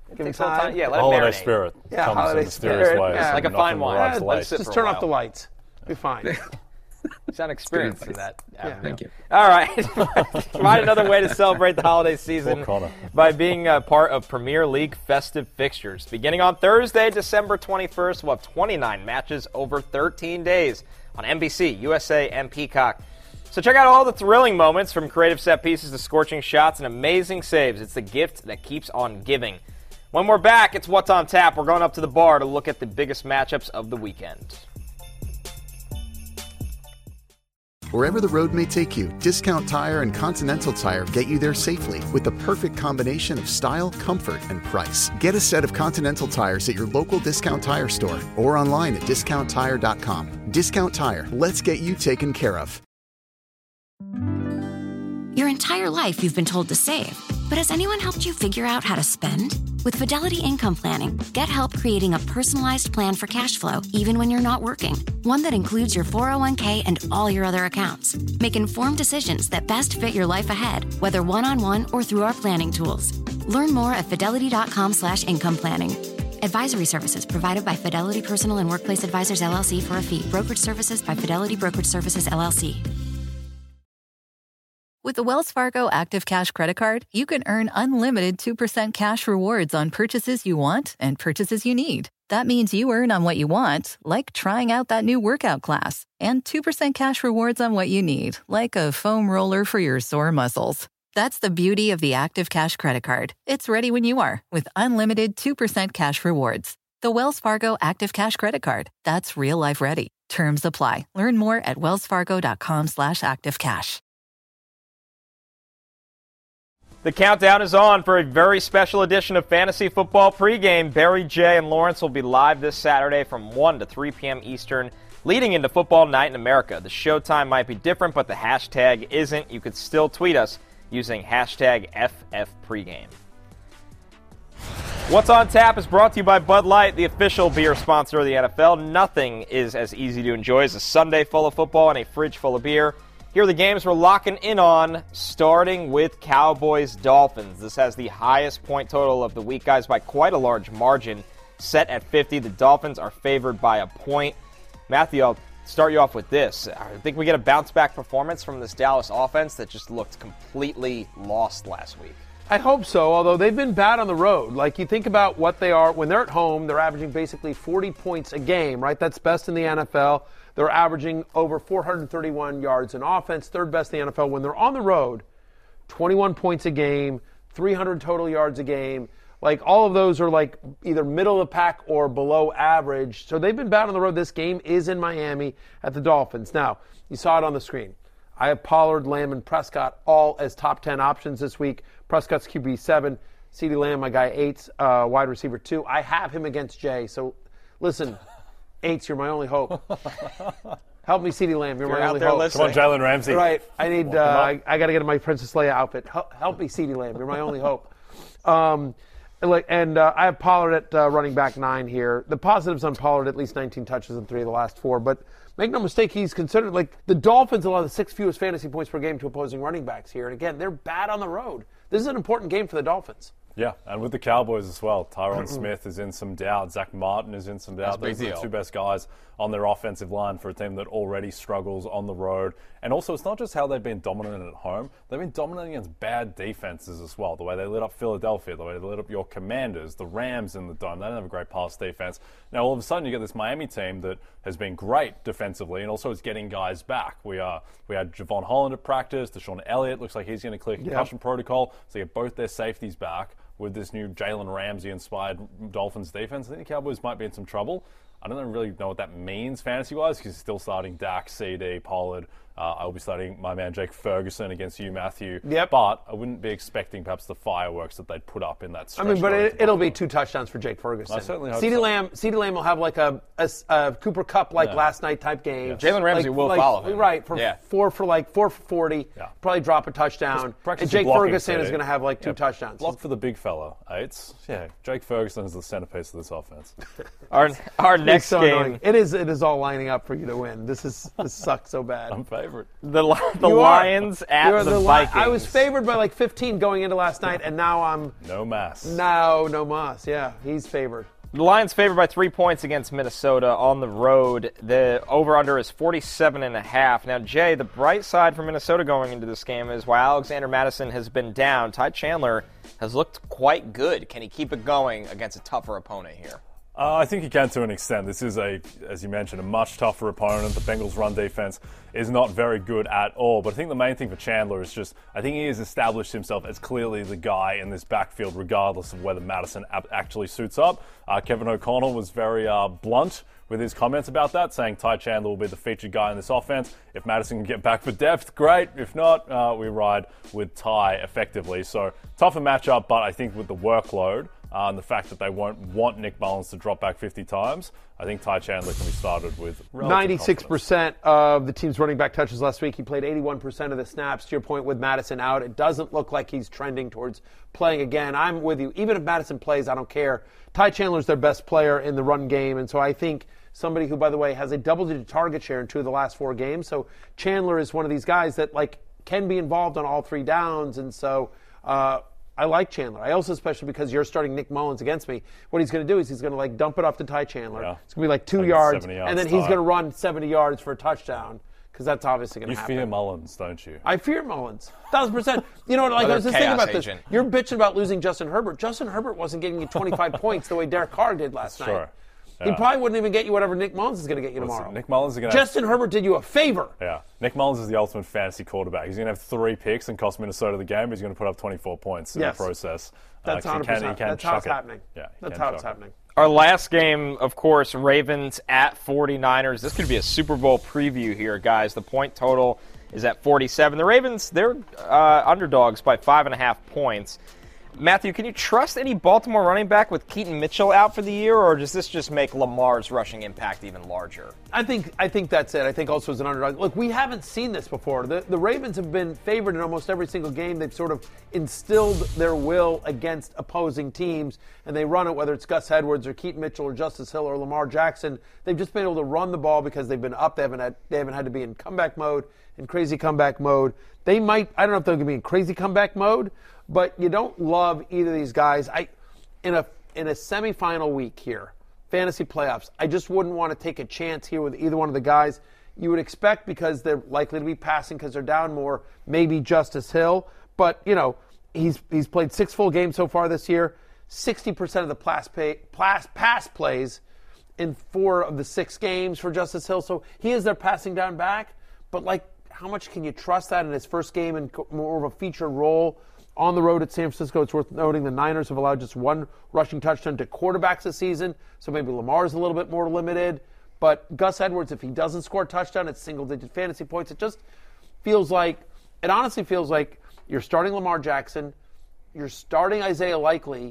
Give takes it a little time. time. Yeah, let it Holiday marinate. spirit Yeah, comes holiday in mysterious spirit. ways. Yeah. Like a and fine nothing wine. arrives Yeah, late. Let's sit just for a turn off while. the lights. Be fine. You sound experienced in that. Yeah. Thank you. All right. Find another way to celebrate the holiday season Poor Connor. by being a part of Premier League festive fixtures. Beginning on Thursday, December twenty-first, we'll have twenty-nine matches over thirteen days on N B C, U S A, and Peacock. So check out all the thrilling moments, from creative set pieces to scorching shots and amazing saves. It's the gift that keeps on giving. When we're back, it's What's on Tap. We're going up to the bar to look at the biggest matchups of the weekend. Wherever the road may take you, Discount Tire and Continental Tire get you there safely with the perfect combination of style, comfort, and price. Get a set of Continental tires at your local Discount Tire store or online at discount tire dot com. Discount Tire, let's get you taken care of. Your entire life you've been told to save, but has anyone helped you figure out how to spend? With Fidelity Income Planning, get help creating a personalized plan for cash flow, even when you're not working. One that includes your four oh one k and all your other accounts. Make informed decisions that best fit your life ahead, whether one-on-one or through our planning tools. Learn more at fidelity dot com slash income planning. Advisory services provided by Fidelity Personal and Workplace Advisors, L L C for a fee. Brokerage services by Fidelity Brokerage Services, L L C. With the Wells Fargo Active Cash Credit Card, you can earn unlimited two percent cash rewards on purchases you want and purchases you need. That means you earn on what you want, like trying out that new workout class, and two percent cash rewards on what you need, like a foam roller for your sore muscles. That's the beauty of the Active Cash Credit Card. It's ready when you are, with unlimited two percent cash rewards. The Wells Fargo Active Cash Credit Card. That's real life ready. Terms apply. Learn more at wellsfargo.com slash activecash. The countdown is on for a very special edition of Fantasy Football Pregame. Barry, Jay, and Lawrence will be live this Saturday from one to three p.m. Eastern, leading into Football Night in America. The showtime might be different, but the hashtag isn't. You could still tweet us using hashtag F F Pregame. What's on Tap is brought to you by Bud Light, the official beer sponsor of the N F L. Nothing is as easy to enjoy as a Sunday full of football and a fridge full of beer. Here are the games we're locking in on, starting with Cowboys-Dolphins. This has the highest point total of the week, guys, by quite a large margin, set at fifty. The Dolphins are favored by a point. Matthew, I'll start you off with this. I think we get a bounce-back performance from this Dallas offense that just looked completely lost last week. I hope so, although they've been bad on the road. Like, you think about what they are. When they're at home, they're averaging basically forty points a game, right? That's best in the N F L. They're averaging over four hundred thirty-one yards in offense, third best in the N F L. When they're on the road, twenty-one points a game, three hundred total yards a game. Like, all of those are like either middle of the pack or below average. So they've been bad on the road. This game is in Miami at the Dolphins. Now, you saw it on the screen. I have Pollard, Lamb, and Prescott all as top ten options this week. Prescott's Q B seven. CeeDee Lamb, my guy, eight, uh, wide receiver two. I have him against Jay. So, listen, eights, you're my only hope. Help me, CeeDee Lamb. You're, you're my only hope. Listening. Come on, Jalen Ramsey. Right. I need. Uh, I, I got to get my Princess Leia outfit. Help, help me, CeeDee Lamb. You're my only hope. Um, and uh, I have Pollard at uh, running back nine here. The positives on Pollard, at least nineteen touches in three of the last four. But make no mistake, he's considered, like, the Dolphins allow the sixth fewest fantasy points per game to opposing running backs here. And again, they're bad on the road. This is an important game for the Dolphins. Yeah, and with the Cowboys as well. Tyron Smith is in some doubt. Zach Martin is in some doubt. Those are the two best guys on their offensive line for a team that already struggles on the road. And also, it's not just how they've been dominant at home. They've been dominant against bad defenses as well. The way they lit up Philadelphia, the way they lit up your Commanders, the Rams in the Dome. They don't have a great pass defense. Now, all of a sudden, you get this Miami team that has been great defensively and also is getting guys back. We are we had Javon Holland at practice. Deshaun Elliott looks like he's going to clear concussion yep. protocol. So you get both their safeties back. With this new Jalen Ramsey-inspired Dolphins defense, I think the Cowboys might be in some trouble. I don't really know what that means fantasy-wise because he's still starting Dak, C D, Pollard. Uh, I'll be starting my man Jake Ferguson against you, Matthew. Yep. But I wouldn't be expecting perhaps the fireworks that they'd put up in that stretch. I mean, but it, it'll be two touchdowns for Jake Ferguson. I certainly hope CeeDee so. Lamb, CeeDee Lamb will have like a, a, a Cooper Kupp like yeah. last night type game. Yes. Jalen Ramsey like, will like, follow him. Right, for yeah. four for like four for forty. Yeah. Probably drop a touchdown. And Jake Ferguson city. is going to have like two yeah. touchdowns. Block for the big fella, eights. Yeah, Jake Ferguson is the centerpiece of this offense. our our next so game. Annoying. It is. It is all lining up for you to win. This is this sucks so bad. I'm favored. favorite. The the You Lions are. at You're the, Li- Vikings. I was favored by like fifteen going into last night, and now I'm No mass. no, no mas. Yeah, he's favored. The Lions favored by three points against Minnesota on the road. The over-under is forty-seven and a half. Now, Jay, the bright side for Minnesota going into this game is while Alexander Mattison has been down, Ty Chandler has looked quite good. Can he keep it going against a tougher opponent here? Uh, I think he can to an extent. This is, a, as you mentioned, a much tougher opponent. The Bengals' run defense is not very good at all. But I think the main thing for Chandler is just, I think he has established himself as clearly the guy in this backfield, regardless of whether Mattison actually suits up. Uh, Kevin O'Connell was very uh, blunt with his comments about that, saying Ty Chandler will be the featured guy in this offense. If Mattison can get back for depth, great. If not, uh, we ride with Ty effectively. So tougher matchup, but I think with the workload, Uh, and the fact that they won't want Nick Mullins to drop back fifty times, I think Ty Chandler can be started with ninety-six percent of the team's running back touches last week. He played eighty-one percent of the snaps. To your point, with Mattison out, it doesn't look like he's trending towards playing again. I'm with you. Even if Mattison plays, I don't care. Ty Chandler's their best player in the run game, and so I think somebody who, by the way, has a double-digit target share in two of the last four games. So Chandler is one of these guys that like can be involved on all three downs, and so uh, I like Chandler. I also, especially because you're starting Nick Mullins against me, what he's going to do is he's going to like dump it off to Ty Chandler. Yeah. It's going to be like two Like yards, yards, and then he's Ty. going to run seventy yards for a touchdown because that's obviously going You to happen. fear Mullins, don't you? I fear Mullins. Thousand percent. You know what? Like I was just thinking chaos about this. agent. You're bitching about losing Justin Herbert. Justin Herbert wasn't getting you twenty-five points the way Derek Carr did last night. Sure. He Yeah. probably wouldn't even get you whatever Nick Mullins is going to get you Listen, tomorrow. Nick Mullins is going to Justin Herbert did you a favor. Yeah. Nick Mullins is the ultimate fantasy quarterback. He's going to have three picks and cost Minnesota the game, but he's going to put up twenty-four points in Yes. the process. That's Uh, 'cause one he hundred can- he percent. can That's how chuck it's it. happening. Yeah, he That's can how it's chuck it. happening. Our last game, of course, Ravens at forty-niners. This could be a Super Bowl preview here, guys. The point total is at forty-seven. The Ravens, they're uh, underdogs by five and a half points. Matthew, can you trust any Baltimore running back with Keaton Mitchell out for the year, or does this just make Lamar's rushing impact even larger? I think I think that's it. I think also as an underdog. Look, we haven't seen this before. The, the Ravens have been favored in almost every single game. They've sort of instilled their will against opposing teams, and they run it, whether it's Gus Edwards or Keaton Mitchell or Justice Hill or Lamar Jackson. They've just been able to run the ball because they've been up. They haven't had, they haven't had to be in comeback mode, in crazy comeback mode. They might, I don't know if they're going to be in crazy comeback mode, but you don't love either of these guys. I, in a in a semifinal week here, fantasy playoffs, I just wouldn't want to take a chance here with either one of the guys. You would expect, because they're likely to be passing because they're down more, maybe Justice Hill. But, you know, he's he's played six full games so far this year, sixty percent of the pass, pay, pass, pass plays in four of the six games for Justice Hill. So he is their passing down back. But, like, how much can you trust that in his first game in more of a featured role? On the road at San Francisco, it's worth noting the Niners have allowed just one rushing touchdown to quarterbacks this season, so maybe Lamar's a little bit more limited. But Gus Edwards, if he doesn't score a touchdown, it's single-digit fantasy points. It just feels like, it honestly feels like you're starting Lamar Jackson, you're starting Isaiah Likely,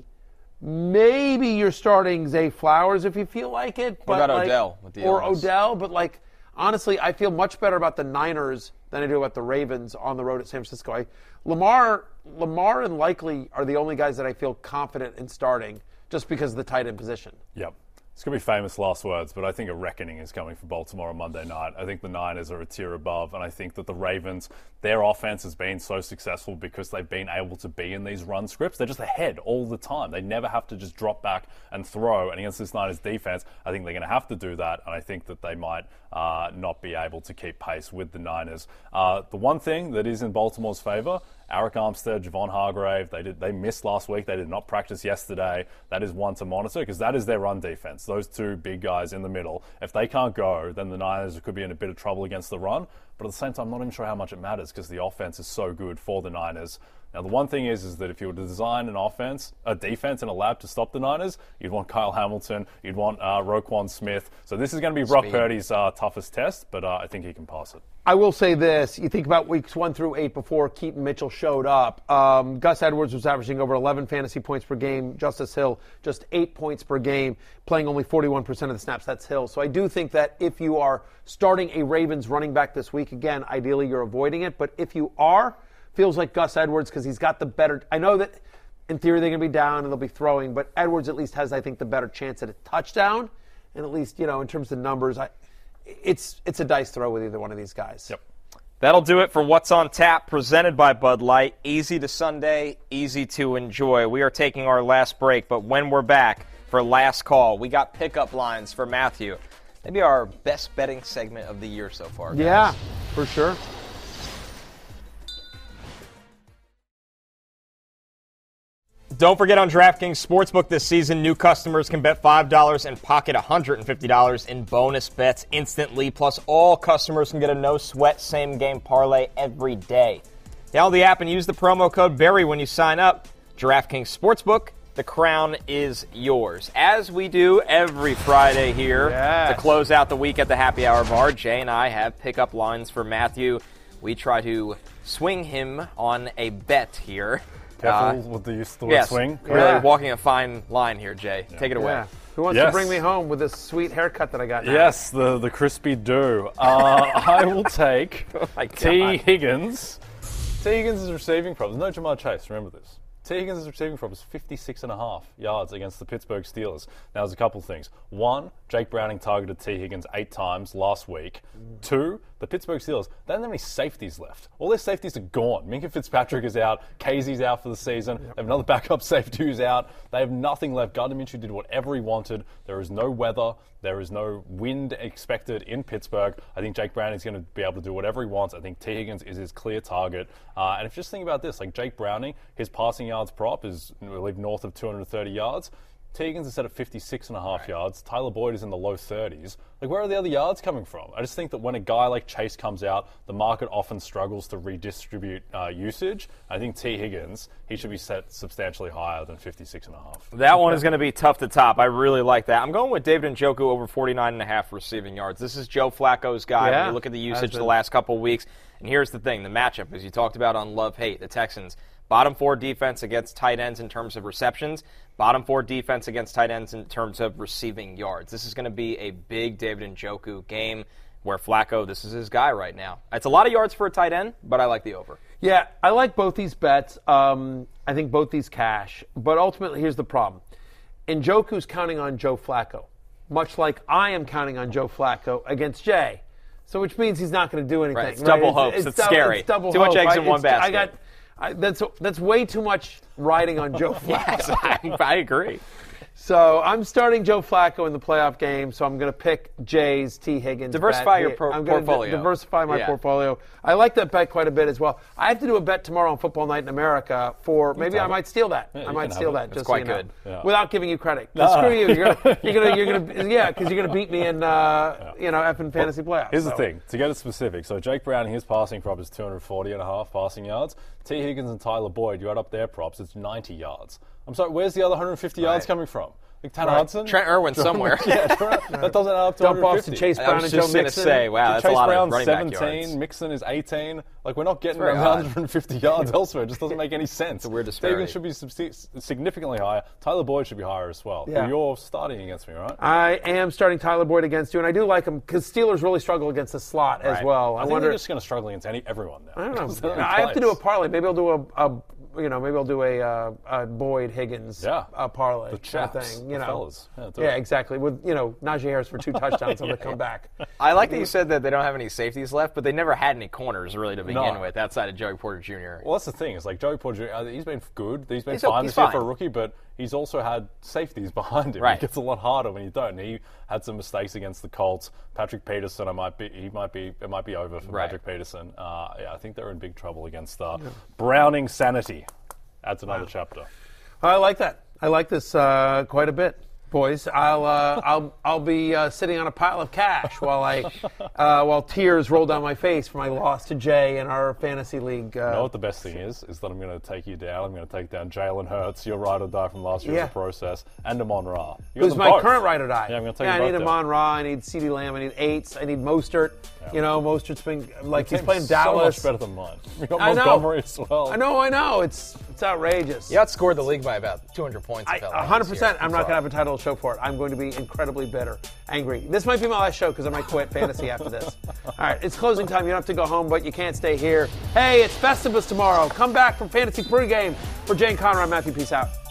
maybe you're starting Zay Flowers if you feel like it. What but about like, Odell with the Or illness? Odell, but like, honestly, I feel much better about the Niners than I do about the Ravens on the road at San Francisco. I, Lamar, Lamar and Likely are the only guys that I feel confident in starting just because of the tight end position. Yep. It's going to be famous last words, but I think a reckoning is coming for Baltimore on Monday night. I think the Niners are a tier above, and I think that the Ravens, their offense has been so successful because they've been able to be in these run scripts. They're just ahead all the time. They never have to just drop back and throw. And against this Niners defense, I think they're going to have to do that, and I think that they might uh, not be able to keep pace with the Niners. Uh, the one thing that is in Baltimore's favor, Arik Armstead, Javon Hargrave, they did they missed last week. They did not practice yesterday. That is one to monitor because that is their run defense. Those two big guys in the middle. If they can't go, then the Niners could be in a bit of trouble against the run. But at the same time, I'm not even sure how much it matters because the offense is so good for the Niners. Now, the one thing is, is that if you were to design an offense, a defense in a lab to stop the Niners, you'd want Kyle Hamilton, you'd want uh, Roquan Smith. So this is going to be Brock Speed. Purdy's uh, toughest test, but uh, I think he can pass it. I will say this. You think about weeks one through eight before Keaton Mitchell showed up. Um, Gus Edwards was averaging over eleven fantasy points per game. Justice Hill, just eight points per game, playing only forty-one percent of the snaps. That's Hill. So I do think that if you are starting a Ravens running back this week, again, ideally you're avoiding it. But if you are, feels like Gus Edwards because he's got the better – I know that in theory they're going to be down and they'll be throwing, but Edwards at least has, I think, the better chance at a touchdown. And at least, you know, in terms of numbers, I – It's it's a dice throw with either one of these guys. Yep. That'll do it for What's on Tap, presented by Bud Light. Easy to Sunday, easy to enjoy. We are taking our last break, but when we're back for last call, we got pickup lines for Matthew. Maybe our best betting segment of the year so far, guys. Yeah, for sure. Don't forget, on DraftKings Sportsbook this season, new customers can bet five dollars and pocket one hundred fifty dollars in bonus bets instantly. Plus, all customers can get a no-sweat same-game parlay every day. Download the app and use the promo code Barry when you sign up. DraftKings Sportsbook, the crown is yours. As we do every Friday here yes. to close out the week at the Happy Hour Bar, Jay and I have pickup lines for Matthew. We try to swing him on a bet here. Careful uh, with the use of the word yes, swing. Really yeah. walking a fine line here, Jay. Yeah. Take it away. Yeah. Who wants yes. to bring me home with this sweet haircut that I got now? Yes, the, the crispy do. Uh, I will take oh T. Higgins. T. Higgins' receiving problems. No Jamar Chase, remember this. T. Higgins' receiving problems, fifty-six and a half yards against the Pittsburgh Steelers. Now, there's a couple of things. One, Jake Browning targeted T. Higgins eight times last week. Mm. Two, the Pittsburgh Steelers, they don't have any safeties left. All their safeties are gone. Minka Fitzpatrick is out. Casey's out for the season. Yep. They have another backup safety who's out. They have nothing left. Gardner Minshew did whatever he wanted. There is no weather. There is no wind expected in Pittsburgh. I think Jake Browning is going to be able to do whatever he wants. I think T. Higgins is his clear target. Uh, and if you just think about this, like Jake Browning, his passing yards prop is, I believe, north of two hundred thirty yards. T. Higgins is set at fifty-six and a half right. yards. Tyler Boyd is in the low thirties. Like, where are the other yards coming from? I just think that when a guy like Chase comes out, the market often struggles to redistribute uh, usage. I think T. Higgins, he should be set substantially higher than fifty-six and a half. That one is going to be tough to top. I really like that. I'm going with David Njoku over forty-nine and a half receiving yards. This is Joe Flacco's guy. Yeah, when you look at the usage the last couple of weeks. And here's the thing, the matchup, as you talked about on Love-Hate, the Texans. Bottom four defense against tight ends in terms of receptions. Bottom four defense against tight ends in terms of receiving yards. This is going to be a big David Njoku game where Flacco, this is his guy right now. It's a lot of yards for a tight end, but I like the over. Yeah, I like both these bets. Um, I think both these cash. But ultimately, here's the problem. Njoku's counting on Joe Flacco, much like I am counting on Joe Flacco against Jay. So which means he's not going to do anything. Right, it's right? double it's, hopes. It's, it's, it's scary. It's double too hope. much eggs I, in one basket. I got, I, that's that's way too much riding on Joe Flacco. Yes, I, I agree. So I'm starting Joe Flacco in the playoff game, so I'm going to pick Jay's T. Higgins. Diversify bet. your pro- I'm going portfolio. to diversify my yeah. portfolio. I like that bet quite a bit as well. I have to do a bet tomorrow on Football Night in America for maybe I might steal that. Yeah, I might steal that. It's just quite so you know, good. Yeah. Without giving you credit. No. Screw you. You're gonna, you're gonna, you're gonna, yeah, because you're gonna beat me in, uh, yeah. you know, effing fantasy playoffs. Here's so. the thing, to get it specific. So Jake Browning, his passing prop is two hundred forty and a half passing yards. T. Higgins and Tyler Boyd, you add up their props, it's ninety yards. I'm sorry, where's the other one hundred fifty yards right. coming from? Like Tanner right. Hudson? Trent Irwin John, somewhere. yeah, that doesn't add up to Dump one hundred off to fifty. Chase Brown I was and just Joe going to Mixon. say, wow, that's Chase a lot Brown's of running back seventeen, yards. Mixon is eighteen. Like, we're not getting very one hundred fifty yards elsewhere. It just doesn't make any sense. It's a weird disparity. Higgins should be subs- significantly higher. Tyler Boyd should be higher as well. Yeah. You're starting against me, right? I am starting Tyler Boyd against you, and I do like him because Steelers really struggle against the slot right. as well. I, I, think wonder. they're just going to struggle against any, everyone now. I don't know. I have to do a parlay. Maybe I'll do a, a you know, maybe I'll do a, uh, a Boyd Higgins yeah. uh, parlay. The chaps, kind of thing, you the know. fellas. Yeah, yeah it. exactly. With, you know, Najee Harris for two touchdowns on yeah. the comeback. I like that you said that they don't have any safeties left, but they never had any corners really to begin No. with outside of Joey Porter Junior Well, that's the thing. It's like Joey Porter Junior, he's been good. He's been He's- fine he's this year fine. for a rookie, but he's also had safeties behind him. Right. It gets a lot harder when you don't. He had some mistakes against the Colts. Patrick Peterson, I might be, he might be, it might be over for Right. Patrick Peterson. Uh, yeah, I think they're in big trouble against uh, Browning sanity. Adds another wow. chapter. I like that. I like this uh, quite a bit, boys. I'll uh, I'll I'll be uh, sitting on a pile of cash while I uh, while tears roll down my face for my loss to Jay in our fantasy league. Uh, you know what the best thing is? Is that I'm going to take you down. I'm going to take down Jalen Hurts, your ride or die from last year's Yeah. process, and Amon Ra. You got Who's them my both. current ride or die? Yeah, I'm going to take Yeah, you I need both Amon down. Ra. I need CeeDee Lamb. I need Aites. I need Mostert. Yeah. You know, Mostert's been like Your he's playing team's Dallas. so much better than mine. We got I know. Montgomery as well. I know. I know. It's it's outrageous. You outscored the league by about two hundred points. I, it felt one like hundred this percent. year. I'm not going to have a title to show for it. I'm going to be incredibly bitter, angry. This might be my last show because I might quit fantasy after this. All right, it's closing time. You don't have to go home, but you can't stay here. Hey, it's Festivus tomorrow. Come back from Fantasy Pregame. For Jane Conrad, I'm Matthew. Peace out.